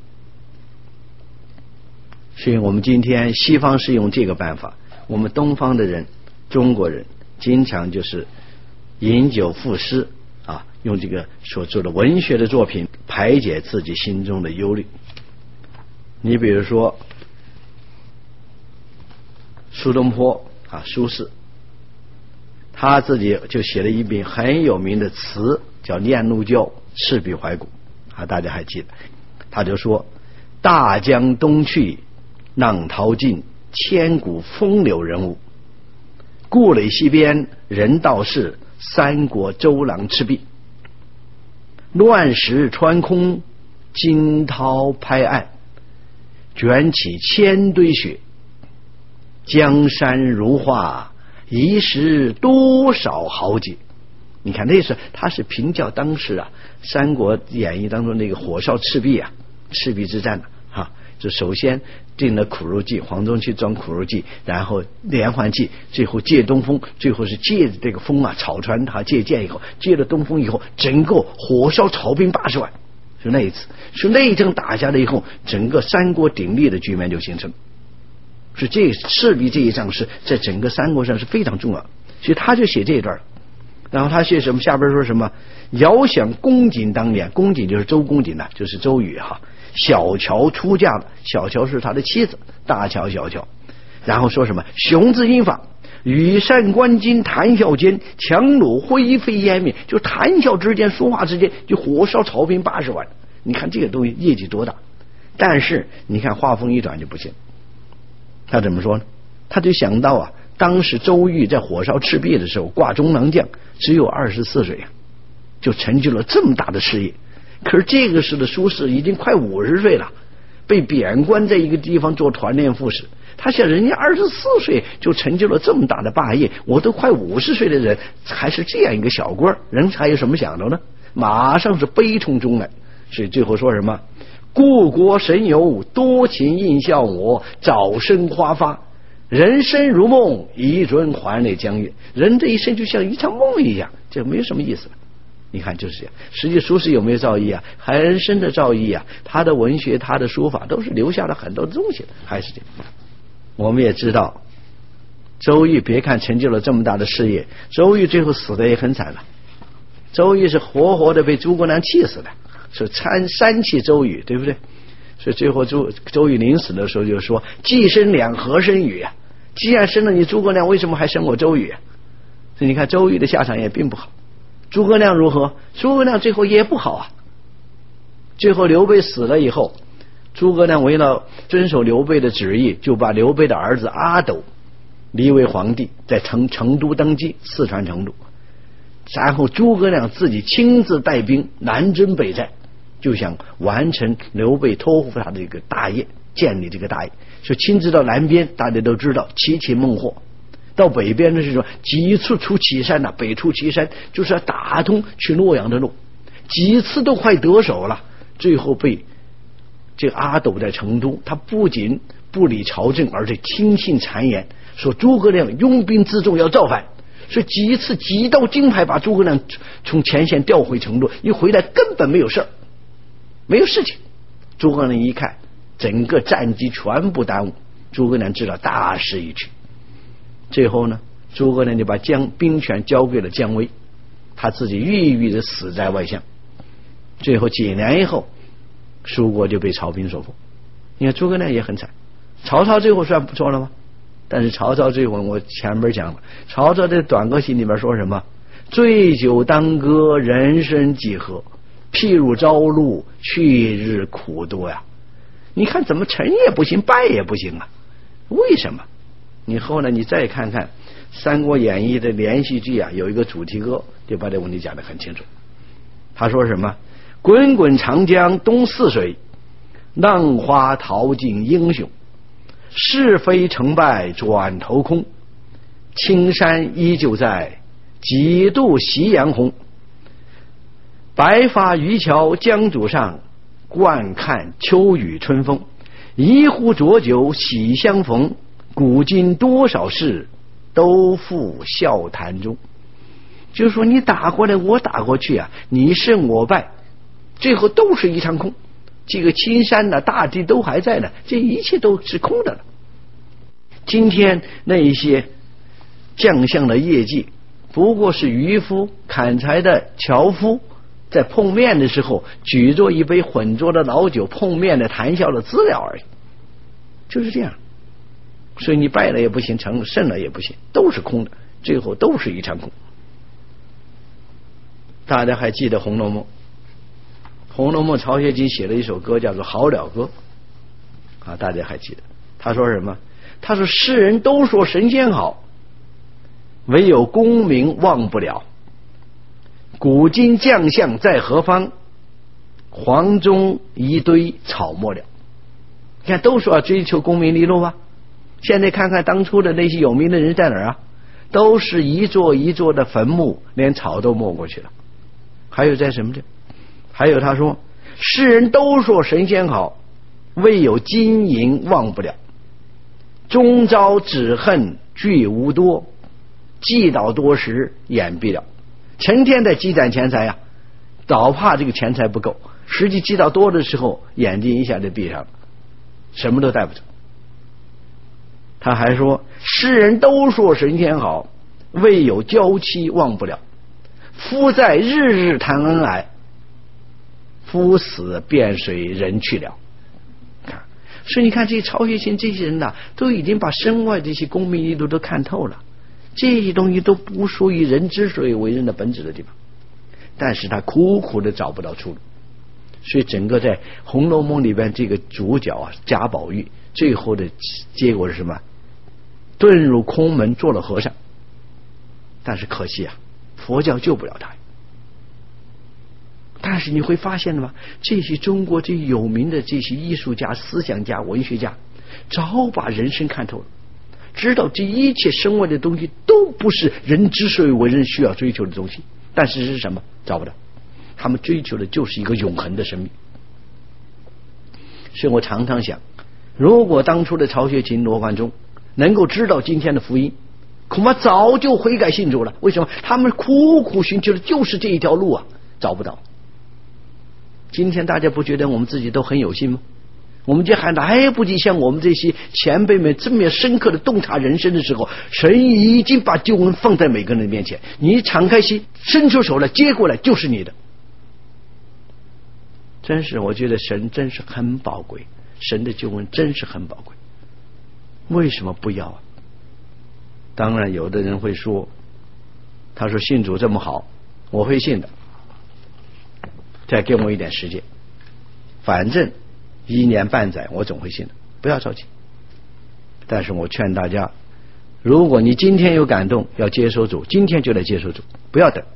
所以我们今天西方是用这个办法，我们东方的人，中国人经常就是饮酒赋诗啊，用这个所做的文学的作品排解自己心中的忧虑。你比如说苏东坡啊，苏轼，他自己就写了一篇很有名的词，叫《念奴娇·赤壁怀古》啊，大家还记得？他就说：“大江东去，浪淘尽，千古风流人物。故垒西边，人道是，三国周郎赤壁。乱石穿空，惊涛拍岸，卷起千堆雪。江山如画，一时多少豪杰。”你看那是他是评价当时啊《三国演义》当中那个火烧赤壁啊，赤壁之战啊，啊就首先定了苦肉计，黄忠去装苦肉计，然后连环计，最后借东风，最后是借着这个风啊，草船他借箭以后，借了东风以后，整个火烧曹兵八十万，是那一次，是那一仗打下来以后，整个三国鼎立的局面就形成。是这赤壁这一仗是在整个三国上是非常重要，所以他就写这一段。然后他写什么？下边说什么？遥想公瑾当年，公瑾就是周公瑾呐，就是周瑜哈。小乔出嫁了，小乔是他的妻子，大乔、小乔。然后说什么？雄姿英发，羽扇纶巾，谈笑间，樯橹灰飞烟灭。就谈笑之间，说话之间，就火烧曹兵八十万。你看这个东西业绩多大？但是你看话锋一转就不行。他怎么说呢？他就想到啊，当时周瑜在火烧赤壁的时候，挂中郎将，只有二十四岁啊，就成就了这么大的事业。可是这个时的苏轼已经快五十岁了，被贬官在一个地方做团练副使。他想，人家二十四岁就成就了这么大的霸业，我都快五十岁的人还是这样一个小官，人还有什么想到呢？马上是悲从中来。所以最后说什么？故国神游，多情应笑我，早生花发。人生如梦，一尊还酹江月。人这一生就像一场梦一样，这没有什么意思了。你看就是这样。实际苏轼有没有造诣啊？很深的造诣啊！他的文学，他的书法都是留下了很多的东西，还是这样。我们也知道，周瑜别看成就了这么大的事业，周瑜最后死的也很惨了。周瑜是活活的被诸葛亮气死的，是参三气周瑜，对不对？所以最后周周瑜临死的时候就说：“既生两，何生瑜啊？既然生了你诸葛亮，为什么还生我周瑜啊？”所以你看周瑜的下场也并不好。诸葛亮如何？诸葛亮最后也不好啊。最后刘备死了以后，诸葛亮为了遵守刘备的旨意，就把刘备的儿子阿斗立为皇帝，在成成都登基，四川成都。然后诸葛亮自己亲自带兵南征北战，就想完成刘备托付他的一个大业，建立这个大业。就亲自到南边，大家都知道齐秦孟获。到北边的是说几次出祁山呐、啊，北出祁山就是要打通去洛阳的路，几次都快得手了，最后被这个阿斗在成都，他不仅不理朝政，而且听信谗言，说诸葛亮拥兵自重要造反，所以几次几道金牌把诸葛亮从前线调回成都，一回来根本没有事儿，没有事情。诸葛亮一看整个战机全部耽误，诸葛亮知道大势已去。最后呢，诸葛亮就把江兵权交给了姜维，他自己郁郁的死在外乡。最后几年以后，蜀国就被曹兵所破。你看诸葛亮也很惨，曹操最后算不错了吗？ 但是曹操这会我前面讲了，曹操在短歌行里面说什么？醉酒当歌，人生几何？譬如朝露，去日苦多呀。你看怎么成也不行，败也不行啊？为什么？你后来你再看看《三国演义》的连续剧啊，有一个主题歌就把这问题讲得很清楚。他说什么？滚滚长江东逝水，浪花淘尽英雄。是非成败转头空，青山依旧在，几度夕阳红。白发渔樵江渚上，惯看秋雨春风。一壶浊酒喜相逢，古今多少事，都付笑谈中。就是说你打过来我打过去啊，你胜我败，最后都是一场空。这个青山呢，大地都还在呢，这一切都是空的了。今天那一些将相的业绩，不过是渔夫砍柴的樵夫在碰面的时候举着一杯浑浊的老酒碰面的谈笑的资料而已，就是这样。所以你败了也不行，成胜了也不行，都是空的，最后都是一场空。大家还记得《红楼梦》？《红楼梦》曹雪芹写了一首歌叫做《好了歌》啊，大家还记得？他说什么？他说世人都说神仙好，唯有功名忘不了。古今将相在何方？黄中一堆草没了。你看都说要追求功名利禄吧，现在看看当初的那些有名的人在哪儿啊？都是一座一座的坟墓，连草都没过去了。还有在什么的？还有他说世人都说神仙好，唯有金银忘不了。终朝只恨聚无多，积到多时眼闭了。成天在积攒钱财呀、啊，早怕这个钱财不够，实际积到多的时候，眼睛一下就闭上了，什么都带不走。他还说世人都说神仙好，唯有娇妻忘不了。夫在日日谈恩爱，夫死便随人去了。看，所以你看这些曹雪芹这些人呐、啊，都已经把身外这些功名利禄都看透了，这些东西都不属于人之所以为人的本质的地方，但是他苦苦的找不到出路。所以整个在《红楼梦》里边，这个主角啊贾宝玉，最后的结果是什么？遁入空门做了和尚。但是可惜啊，佛教救不了他。但是你会发现了吗？这些中国最有名的这些艺术家、思想家、文学家，早把人生看透了，知道这一切身外的东西都不是人之所以为人需要追求的东西。但是是什么？找不到。他们追求的就是一个永恒的生命。所以我常常想，如果当初的曹雪芹、罗贯中能够知道今天的福音，恐怕早就悔改信主了。为什么？他们苦苦寻求的就是这一条路啊，找不到。今天大家不觉得我们自己都很有幸吗？我们就还来不及像我们这些前辈们这么深刻的洞察人生的时候，神已经把救恩放在每个人的面前，你敞开心伸出手来接过来就是你的。真是我觉得神真是很宝贵，神的救恩真是很宝贵，为什么不要啊？当然有的人会说，他说信主这么好，我会信的，再给我一点时间，反正一年半载我总会信的，不要着急。但是我劝大家，如果你今天有感动要接受主，今天就来接受主，不要等。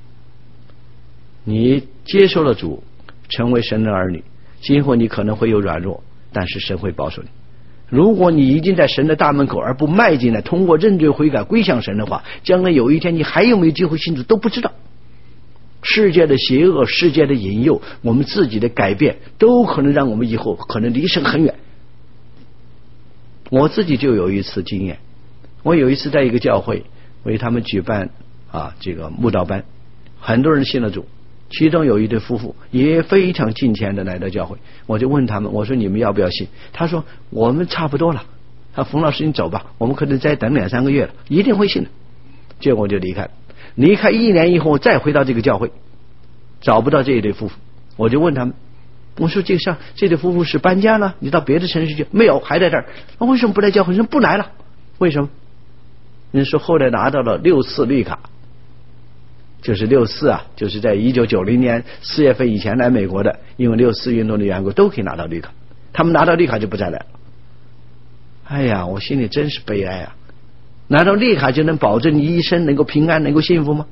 你接受了主，成为神的儿女，今后你可能会有软弱，但是神会保守你。如果你已经在神的大门口而不迈进来，通过认罪悔改归向神的话，将来有一天你还有没有机会信主都不知道。世界的邪恶，世界的引诱，我们自己的改变，都可能让我们以后可能离神很远。我自己就有一次经验，我有一次在一个教会为他们举办啊这个慕道班，很多人信了主，其中有一对夫妇也非常敬虔的来到教会，我就问他们，我说你们要不要信？他说我们差不多了，他冯老师你走吧，我们可能再等两三个月了，一定会信的。结果我就离开了。离开一年以后再回到这个教会，找不到这一对夫妇，我就问他们，我说这上这对夫妇是搬家了，你到别的城市去？没有，还在这儿。为什么不来教会？说不来了， 为什么？人说后来拿到了六四绿卡，就是六四啊，就是在一九九零年四月份以前来美国的，因为六四运动的缘故都可以拿到绿卡，他们拿到绿卡就不再来了。哎呀，我心里真是悲哀啊！拿到绿卡就能保证你一生能够平安能够幸福吗？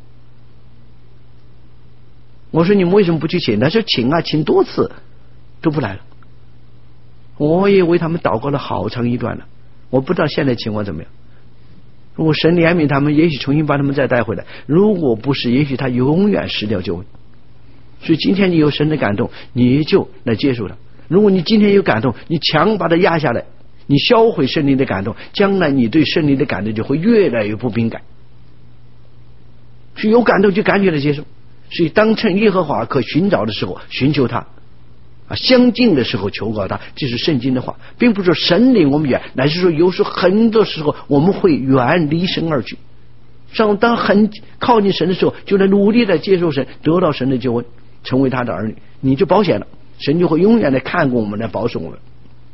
我说你们为什么不去请？他说请啊，请多次都不来了。我也为他们祷告了好长一段了，我不知道现在情况怎么样。如果神怜悯他们，也许重新把他们再带回来；如果不是，也许他永远失掉救恩。所以今天你有神的感动，你就来接受它。如果你今天有感动，你强把它压下来，你销毁圣灵的感动，将来你对圣灵的感动就会越来越不敏感。所以有感动就赶紧来接受。所以当趁耶和华可寻找的时候寻求他啊，相近的时候求告他，这是圣经的话，并不是说神离我们远，乃是说有时候很多时候我们会远离神而去。上当很靠近神的时候，就来努力的接受神，得到神的救恩，成为他的儿女，你就保险了，神就会永远的看顾我们，来保守我们。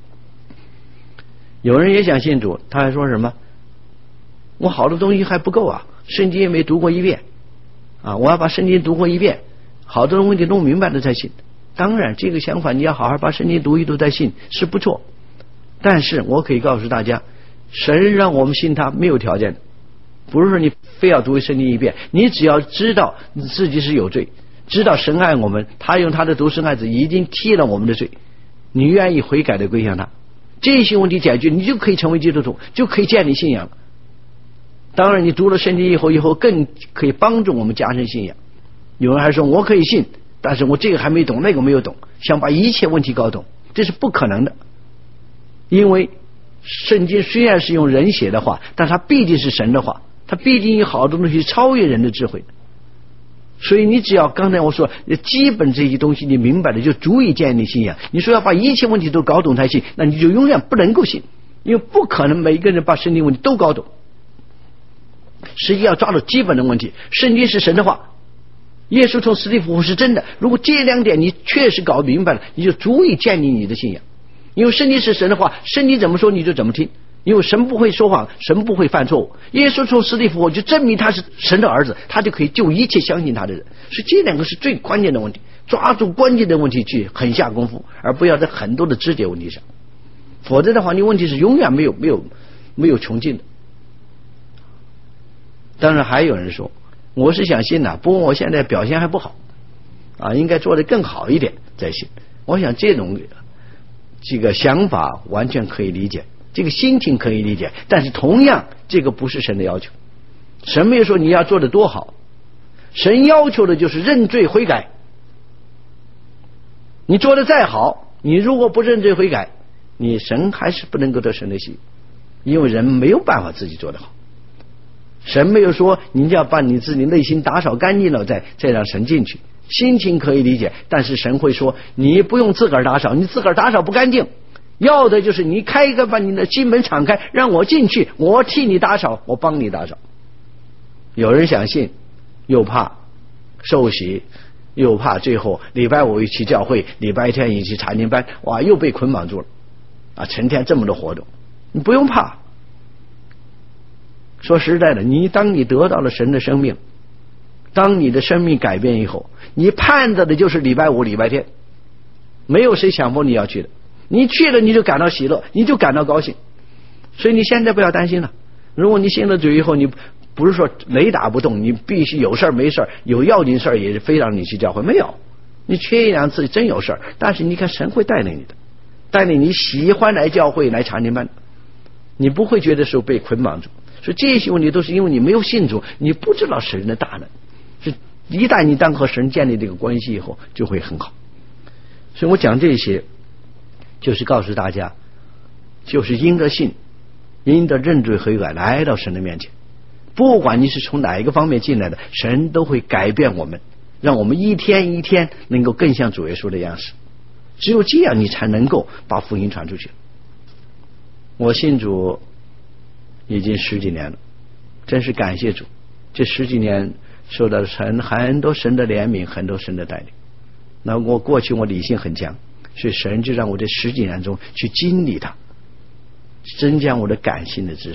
有人也想信主，他还说什么？我好多东西还不够啊，圣经也没读过一遍啊，我要把圣经读过一遍，好多问题弄明白了才信。当然这个想法你要好好把圣经读一读再信是不错，但是我可以告诉大家，神让我们信他没有条件的，不是说你非要读圣经一遍，你只要知道自己是有罪，知道神爱我们，他用他的独生爱子已经替了我们的罪，你愿意悔改的归向他，这些问题解决，你就可以成为基督徒，就可以建立信仰了。当然你读了圣经以后以后更可以帮助我们加深信仰。有人还说我可以信，但是我这个还没懂那个没有懂，想把一切问题搞懂，这是不可能的。因为圣经虽然是用人写的话，但它毕竟是神的话，它毕竟有好多东西超越人的智慧。所以你只要刚才我说基本这些东西你明白了，就足以建立信仰。你说要把一切问题都搞懂才信，那你就永远不能够信，因为不可能每个人把圣经问题都搞懂。实际要抓住基本的问题，圣经是神的话，耶稣从死里复活是真的，如果这两点你确实搞明白了，你就足以建立你的信仰。因为圣经是神的话，圣经怎么说你就怎么听，因为神不会说谎，神不会犯错误。耶稣从死里复活就证明他是神的儿子，他就可以救一切相信他的人。所以这两个是最关键的问题，抓住关键的问题去狠下功夫，而不要在很多的枝节问题上，否则的话你问题是永远没有没有没有穷尽的。当然还有人说我是想信啊，不过我现在表现还不好啊，应该做得更好一点再信。我想这种这个想法完全可以理解，这个心情可以理解，但是同样这个不是神的要求。神没有说你要做得多好，神要求的就是认罪悔改。你做得再好，你如果不认罪悔改，你神还是不能够得神的喜，因为人没有办法自己做得好。神没有说你要把你自己内心打扫干净了再再让神进去，心情可以理解，但是神会说你不用自个儿打扫，你自个儿打扫不干净，要的就是你开一个把你的心门敞开，让我进去，我替你打扫，我帮你打扫。有人想信，又怕受洗，又怕最后礼拜五一起教会，礼拜天一起查经班，哇，又被捆绑住了啊！成天这么多活动，你不用怕。说实在的，你当你得到了神的生命，当你的生命改变以后，你盼着的就是礼拜五礼拜天，没有谁强迫你要去的，你去了你就感到喜乐，你就感到高兴。所以你现在不要担心了，如果你信了主以后，你不是说雷打不动，你必须有事没事，有要紧事也是非让你去教会，没有，你缺一两次真有事，但是你看神会带领你的，带领你喜欢来教会来查经班，你不会觉得是被捆绑住。所以这些问题都是因为你没有信主，你不知道神的大能。是一旦你当和神建立这个关系以后，就会很好。所以我讲这些，就是告诉大家，就是因着信，因着认罪悔改来到神的面前。不管你是从哪一个方面进来的，神都会改变我们，让我们一天一天能够更像主耶稣的样式。只有这样，你才能够把福音传出去。我信主已经十几年了，真是感谢主，这十几年受到神很多神的怜悯，很多神的带领。那我过去我理性很强，所以神就让我这十几年中去经历它，增加我的感性的知识，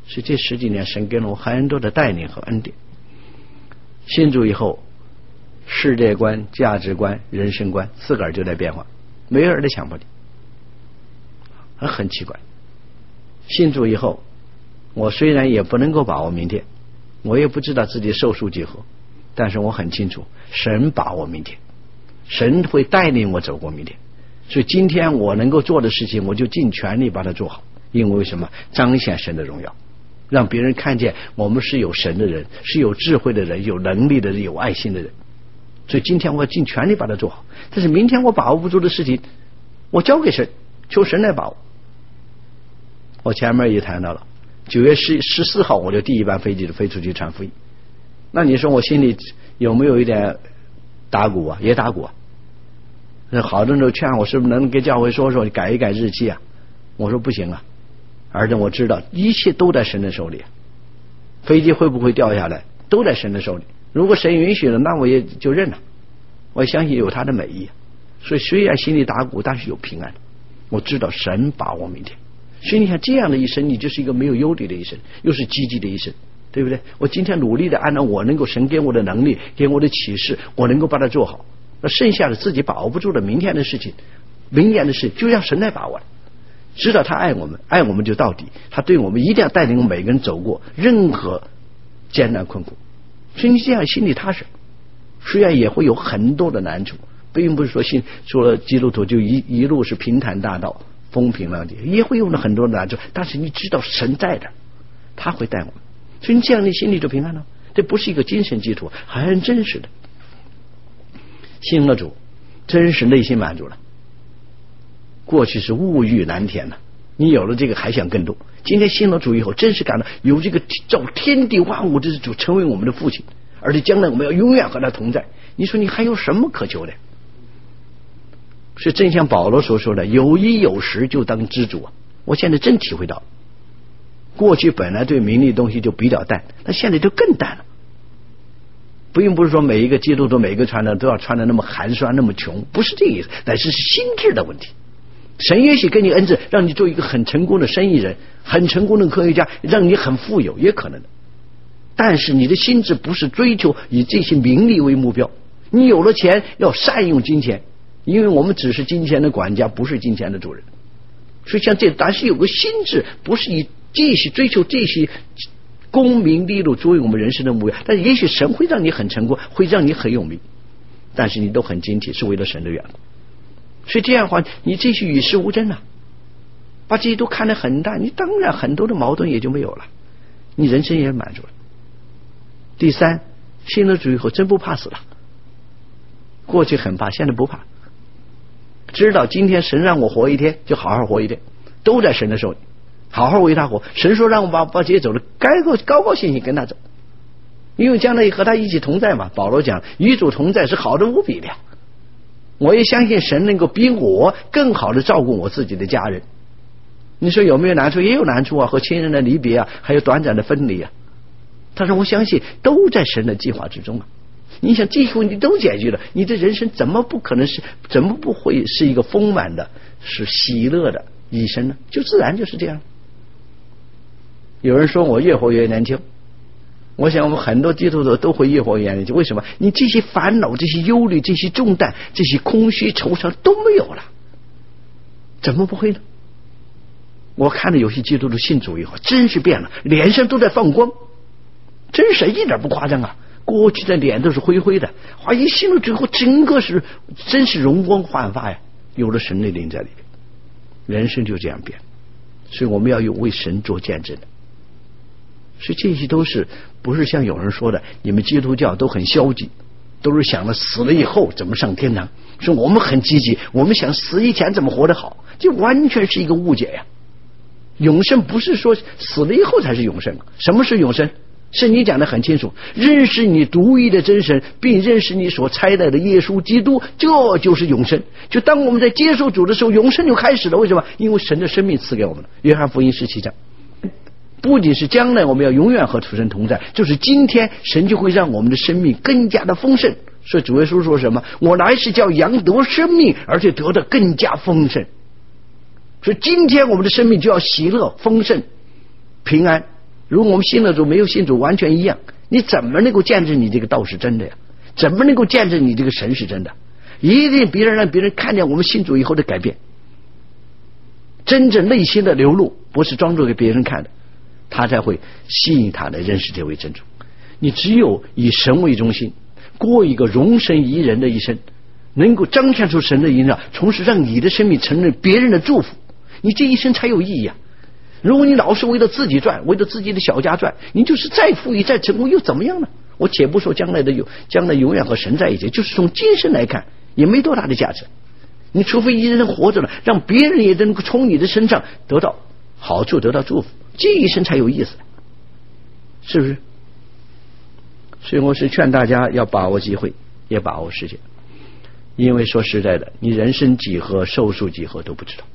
所以这十几年神给了我很多的带领和恩典。信主以后，世界观、价值观、人生观自个儿就在变化，没有人来强迫你，很奇怪。信主以后，我虽然也不能够把握明天，我也不知道自己寿数几何，但是我很清楚神把握明天，神会带领我走过明天。所以今天我能够做的事情，我就尽全力把它做好。因为什么？彰显神的荣耀，让别人看见我们是有神的人，是有智慧的人，有能力的人，有爱心的人。所以今天我要尽全力把它做好。但是明天我把握不住的事情，我交给神，求神来把握。我前面也谈到了，九月十十四号我就第一班飞机飞出去传福音。那你说我心里有没有一点打鼓啊？也打鼓啊。好多人都劝我，是不是能给教会说说改一改日期啊？我说不行啊，而且我知道一切都在神的手里，飞机会不会掉下来都在神的手里。如果神允许了，那我也就认了。我相信有他的美意，所以虽然心里打鼓，但是有平安。我知道神把握明天。所以你看，这样的一生，你就是一个没有忧虑的一生，又是积极的一生，对不对？我今天努力的按照我能够神给我的能力，给我的启示，我能够把它做好。那剩下的自己把握不住的明天的事情，明年的事就让神来把握了。知道他爱我们，爱我们就到底，他对我们一定要带领我们每个人走过任何艰难困苦。所以你这样心里踏实，虽然也会有很多的难处，并不是说信说了基督徒就一一路是平坦大道，风平浪静，也会有了很多的难处，但是你知道神在的，他会带我们，所以你这样你心里就平安了。这不是一个精神寄托，很真实的。信了主，真是内心满足了。过去是物欲难填了，你有了这个还想更多。今天信了主以后，真是感到有这个造天地万物之主成为我们的父亲，而且将来我们要永远和他同在。你说你还有什么可求的？是正像保罗所说的，有衣有食就当知足啊！我现在真体会到，过去本来对名利东西就比较淡，那现在就更淡了。并不是说每一个基督徒每一个传道都要穿的那么寒酸那么穷，不是这个意思，乃是心智的问题。神也许给你恩赐，让你做一个很成功的生意人，很成功的科学家，让你很富有，也可能的。但是你的心智不是追求以这些名利为目标，你有了钱要善用金钱，因为我们只是金钱的管家，不是金钱的主人。所以像这，但是有个心智，不是以这些追求这些功名利禄作为我们人生的目标，但是也许神会让你很成功，会让你很有名，但是你都很警惕，是为了神的缘故。所以这样的话，你这些与世无争了，把这些都看得很大，你当然很多的矛盾也就没有了，你人生也满足了。第三，信了主以后真不怕死了，过去很怕，现在不怕，知道今天神让我活一天，就好好活一天，都在神的手里，好好为他活。神说让我把把接走了，该高高高兴兴跟他走，因为将来和他一起同在嘛。保罗讲与主同在是好的无比的，我也相信神能够比我更好的照顾我自己的家人。你说有没有难处？也有难处啊，和亲人的离别啊，还有短暂的分离啊。但是我相信都在神的计划之中啊。你想这些问题都解决了，你的人生怎么不可能是，怎么不会是一个丰满的，是喜乐的一生呢？就自然就是这样。有人说我越活越年轻，我想我们很多基督徒都会越活越年轻。为什么？你这些烦恼、这些忧虑、这些重担、这些空虚惆怅都没有了，怎么不会呢？我看着有些基督徒信主以后真是变了，脸上都在放光，真是一点不夸张啊！过去的脸都是灰灰的，哇！一信了之后，整个是真是容光焕发呀！有了神的灵在里面，人生就这样变。所以我们要有为神做见证的。所以这些都是不是像有人说的，你们基督教都很消极，都是想了死了以后怎么上天堂。说我们很积极，我们想死以前怎么活得好，这完全是一个误解呀！永生不是说死了以后才是永生，什么是永生？圣经讲得很清楚，认识你独一的真神，并认识你所差来的耶稣基督，这就是永生。就当我们在接受主的时候，永生就开始了。为什么？因为神的生命赐给我们了。约翰福音十七章，不仅是将来我们要永远和主神同在，就是今天神就会让我们的生命更加的丰盛。所以主耶稣说什么？我来是叫羊得生命，而且得的更加丰盛。所以今天我们的生命就要喜乐、丰盛、平安， 如果我们信了主没有信主完全一样，你怎么能够见证你这个道是真的呀？怎么能够见证你这个神是真的？一定别人让别人看见我们信主以后的改变，真正内心的流露，不是装作给别人看的，他才会吸引他来认识这位真主。你只有以神为中心，过一个容神宜人的一生，能够彰显出神的荣耀，从此让你的生命承认别人的祝福，你这一生才有意义啊！如果你老是为了自己赚，为了自己的小家赚，你就是再富裕再成功又怎么样呢？我且不说将来的有将来永远和神在一起，就是从今生来看也没多大的价值。你除非一人活着了，让别人也能够从你的身上得到好处，得到祝福，这一生才有意思，是不是？所以我是劝大家要把握机会，也把握时间，因为说实在的，你人生几何寿数几何都不知道。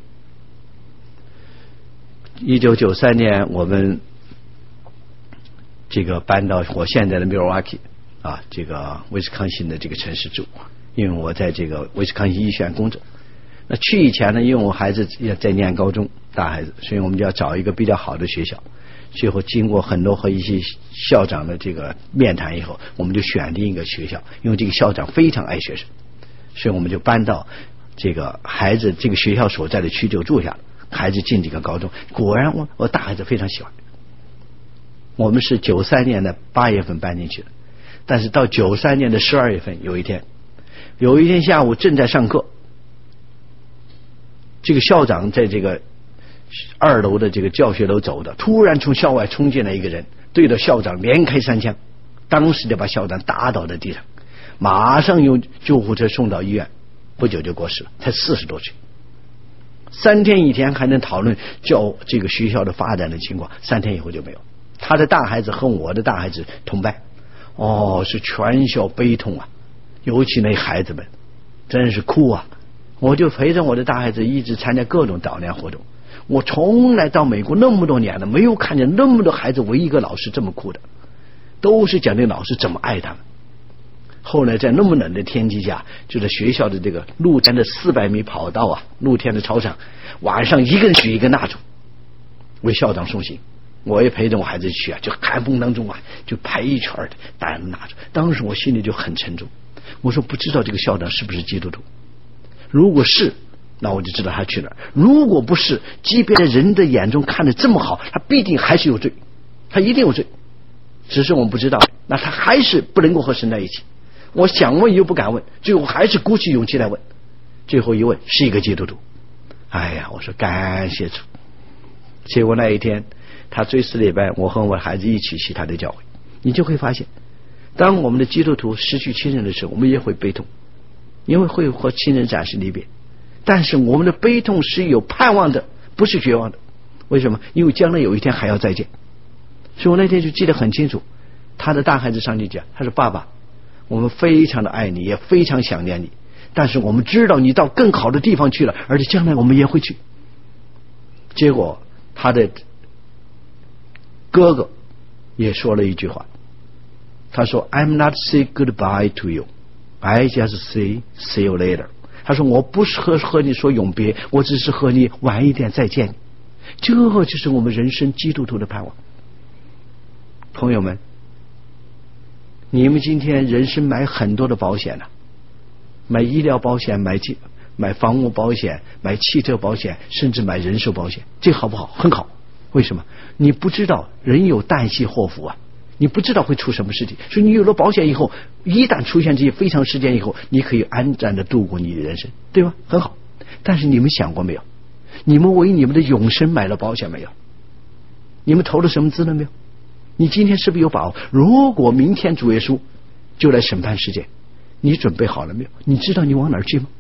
一九九三年我们这个搬到我现在的 Milwaukee 啊，这个威斯康星的这个城市住，因为我在这个威斯康星医学院工作。那去以前呢，因为我孩子也在念高中，大孩子，所以我们就要找一个比较好的学校。最后经过很多和一些校长的这个面谈以后，我们就选定一个学校，因为这个校长非常爱学生，所以我们就搬到这个孩子这个学校所在的区就住下了。孩子进这个高中，果然我我大孩子非常喜欢。我们是九三年的八月份搬进去的，但是到九三年的十二月份，有一天，有一天下午正在上课，这个校长在这个二楼的这个教学楼走的，突然从校外冲进来一个人，对着校长连开三枪，当时就把校长打倒在地上，马上用救护车送到医院，不久就过世了，才四十多岁。三天以前还能讨论教这个学校的发展的情况，三天以后就没有。他的大孩子和我的大孩子同班，哦，是全校悲痛啊，尤其那孩子们真是哭啊。我就陪着我的大孩子一直参加各种悼念活动，我从来到美国那么多年了，没有看见那么多孩子为一个老师这么哭的，都是讲那老师怎么爱他们。后来在那么冷的天气下，就在学校的这个露天的四百米跑道啊，露天的操场，晚上一个人举一个蜡烛为校长送行，我也陪着我孩子去啊，就寒风当中啊，就排一圈的打蜡烛。当时我心里就很沉重，我说不知道这个校长是不是基督徒，如果是，那我就知道他去哪儿；如果不是，即便在人的眼中看得这么好，他必定还是有罪，他一定有罪，只是我们不知道，那他还是不能够和神在一起。我想问又不敢问，最后还是鼓起勇气来问，最后一问是一个基督徒。哎呀，我说感谢主。结果那一天他追思礼拜，我和我孩子一起去他的教会，你就会发现，当我们的基督徒失去亲人的时候，我们也会悲痛，因为会和亲人暂时离别，但是我们的悲痛是有盼望的，不是绝望的。为什么？因为将来有一天还要再见。所以我那天就记得很清楚，他的大孩子上去讲，他说爸爸，我们非常的爱你，也非常想念你，但是我们知道你到更好的地方去了，而且将来我们也会去。结果他的哥哥也说了一句话，他说 I'm not say goodbye to you, I just say see you later。 他说我不是和和你说永别，我只是和你晚一点再见。这就是我们人生基督徒的盼望。朋友们，你们今天人生买很多的保险了、啊，买医疗保险，买买房屋保险，买汽车保险，甚至买人寿保险，这好不好？很好。为什么？你不知道人有旦夕祸福啊，你不知道会出什么事情，所以你有了保险以后，一旦出现这些非常事件以后，你可以安然的度过你的人生，对吧？很好。但是你们想过没有，你们为你们的永生买了保险没有？你们投了什么资了没有？你今天是不是有把握？如果明天主耶稣就来审判世界，你准备好了没有？你知道你往哪儿去吗？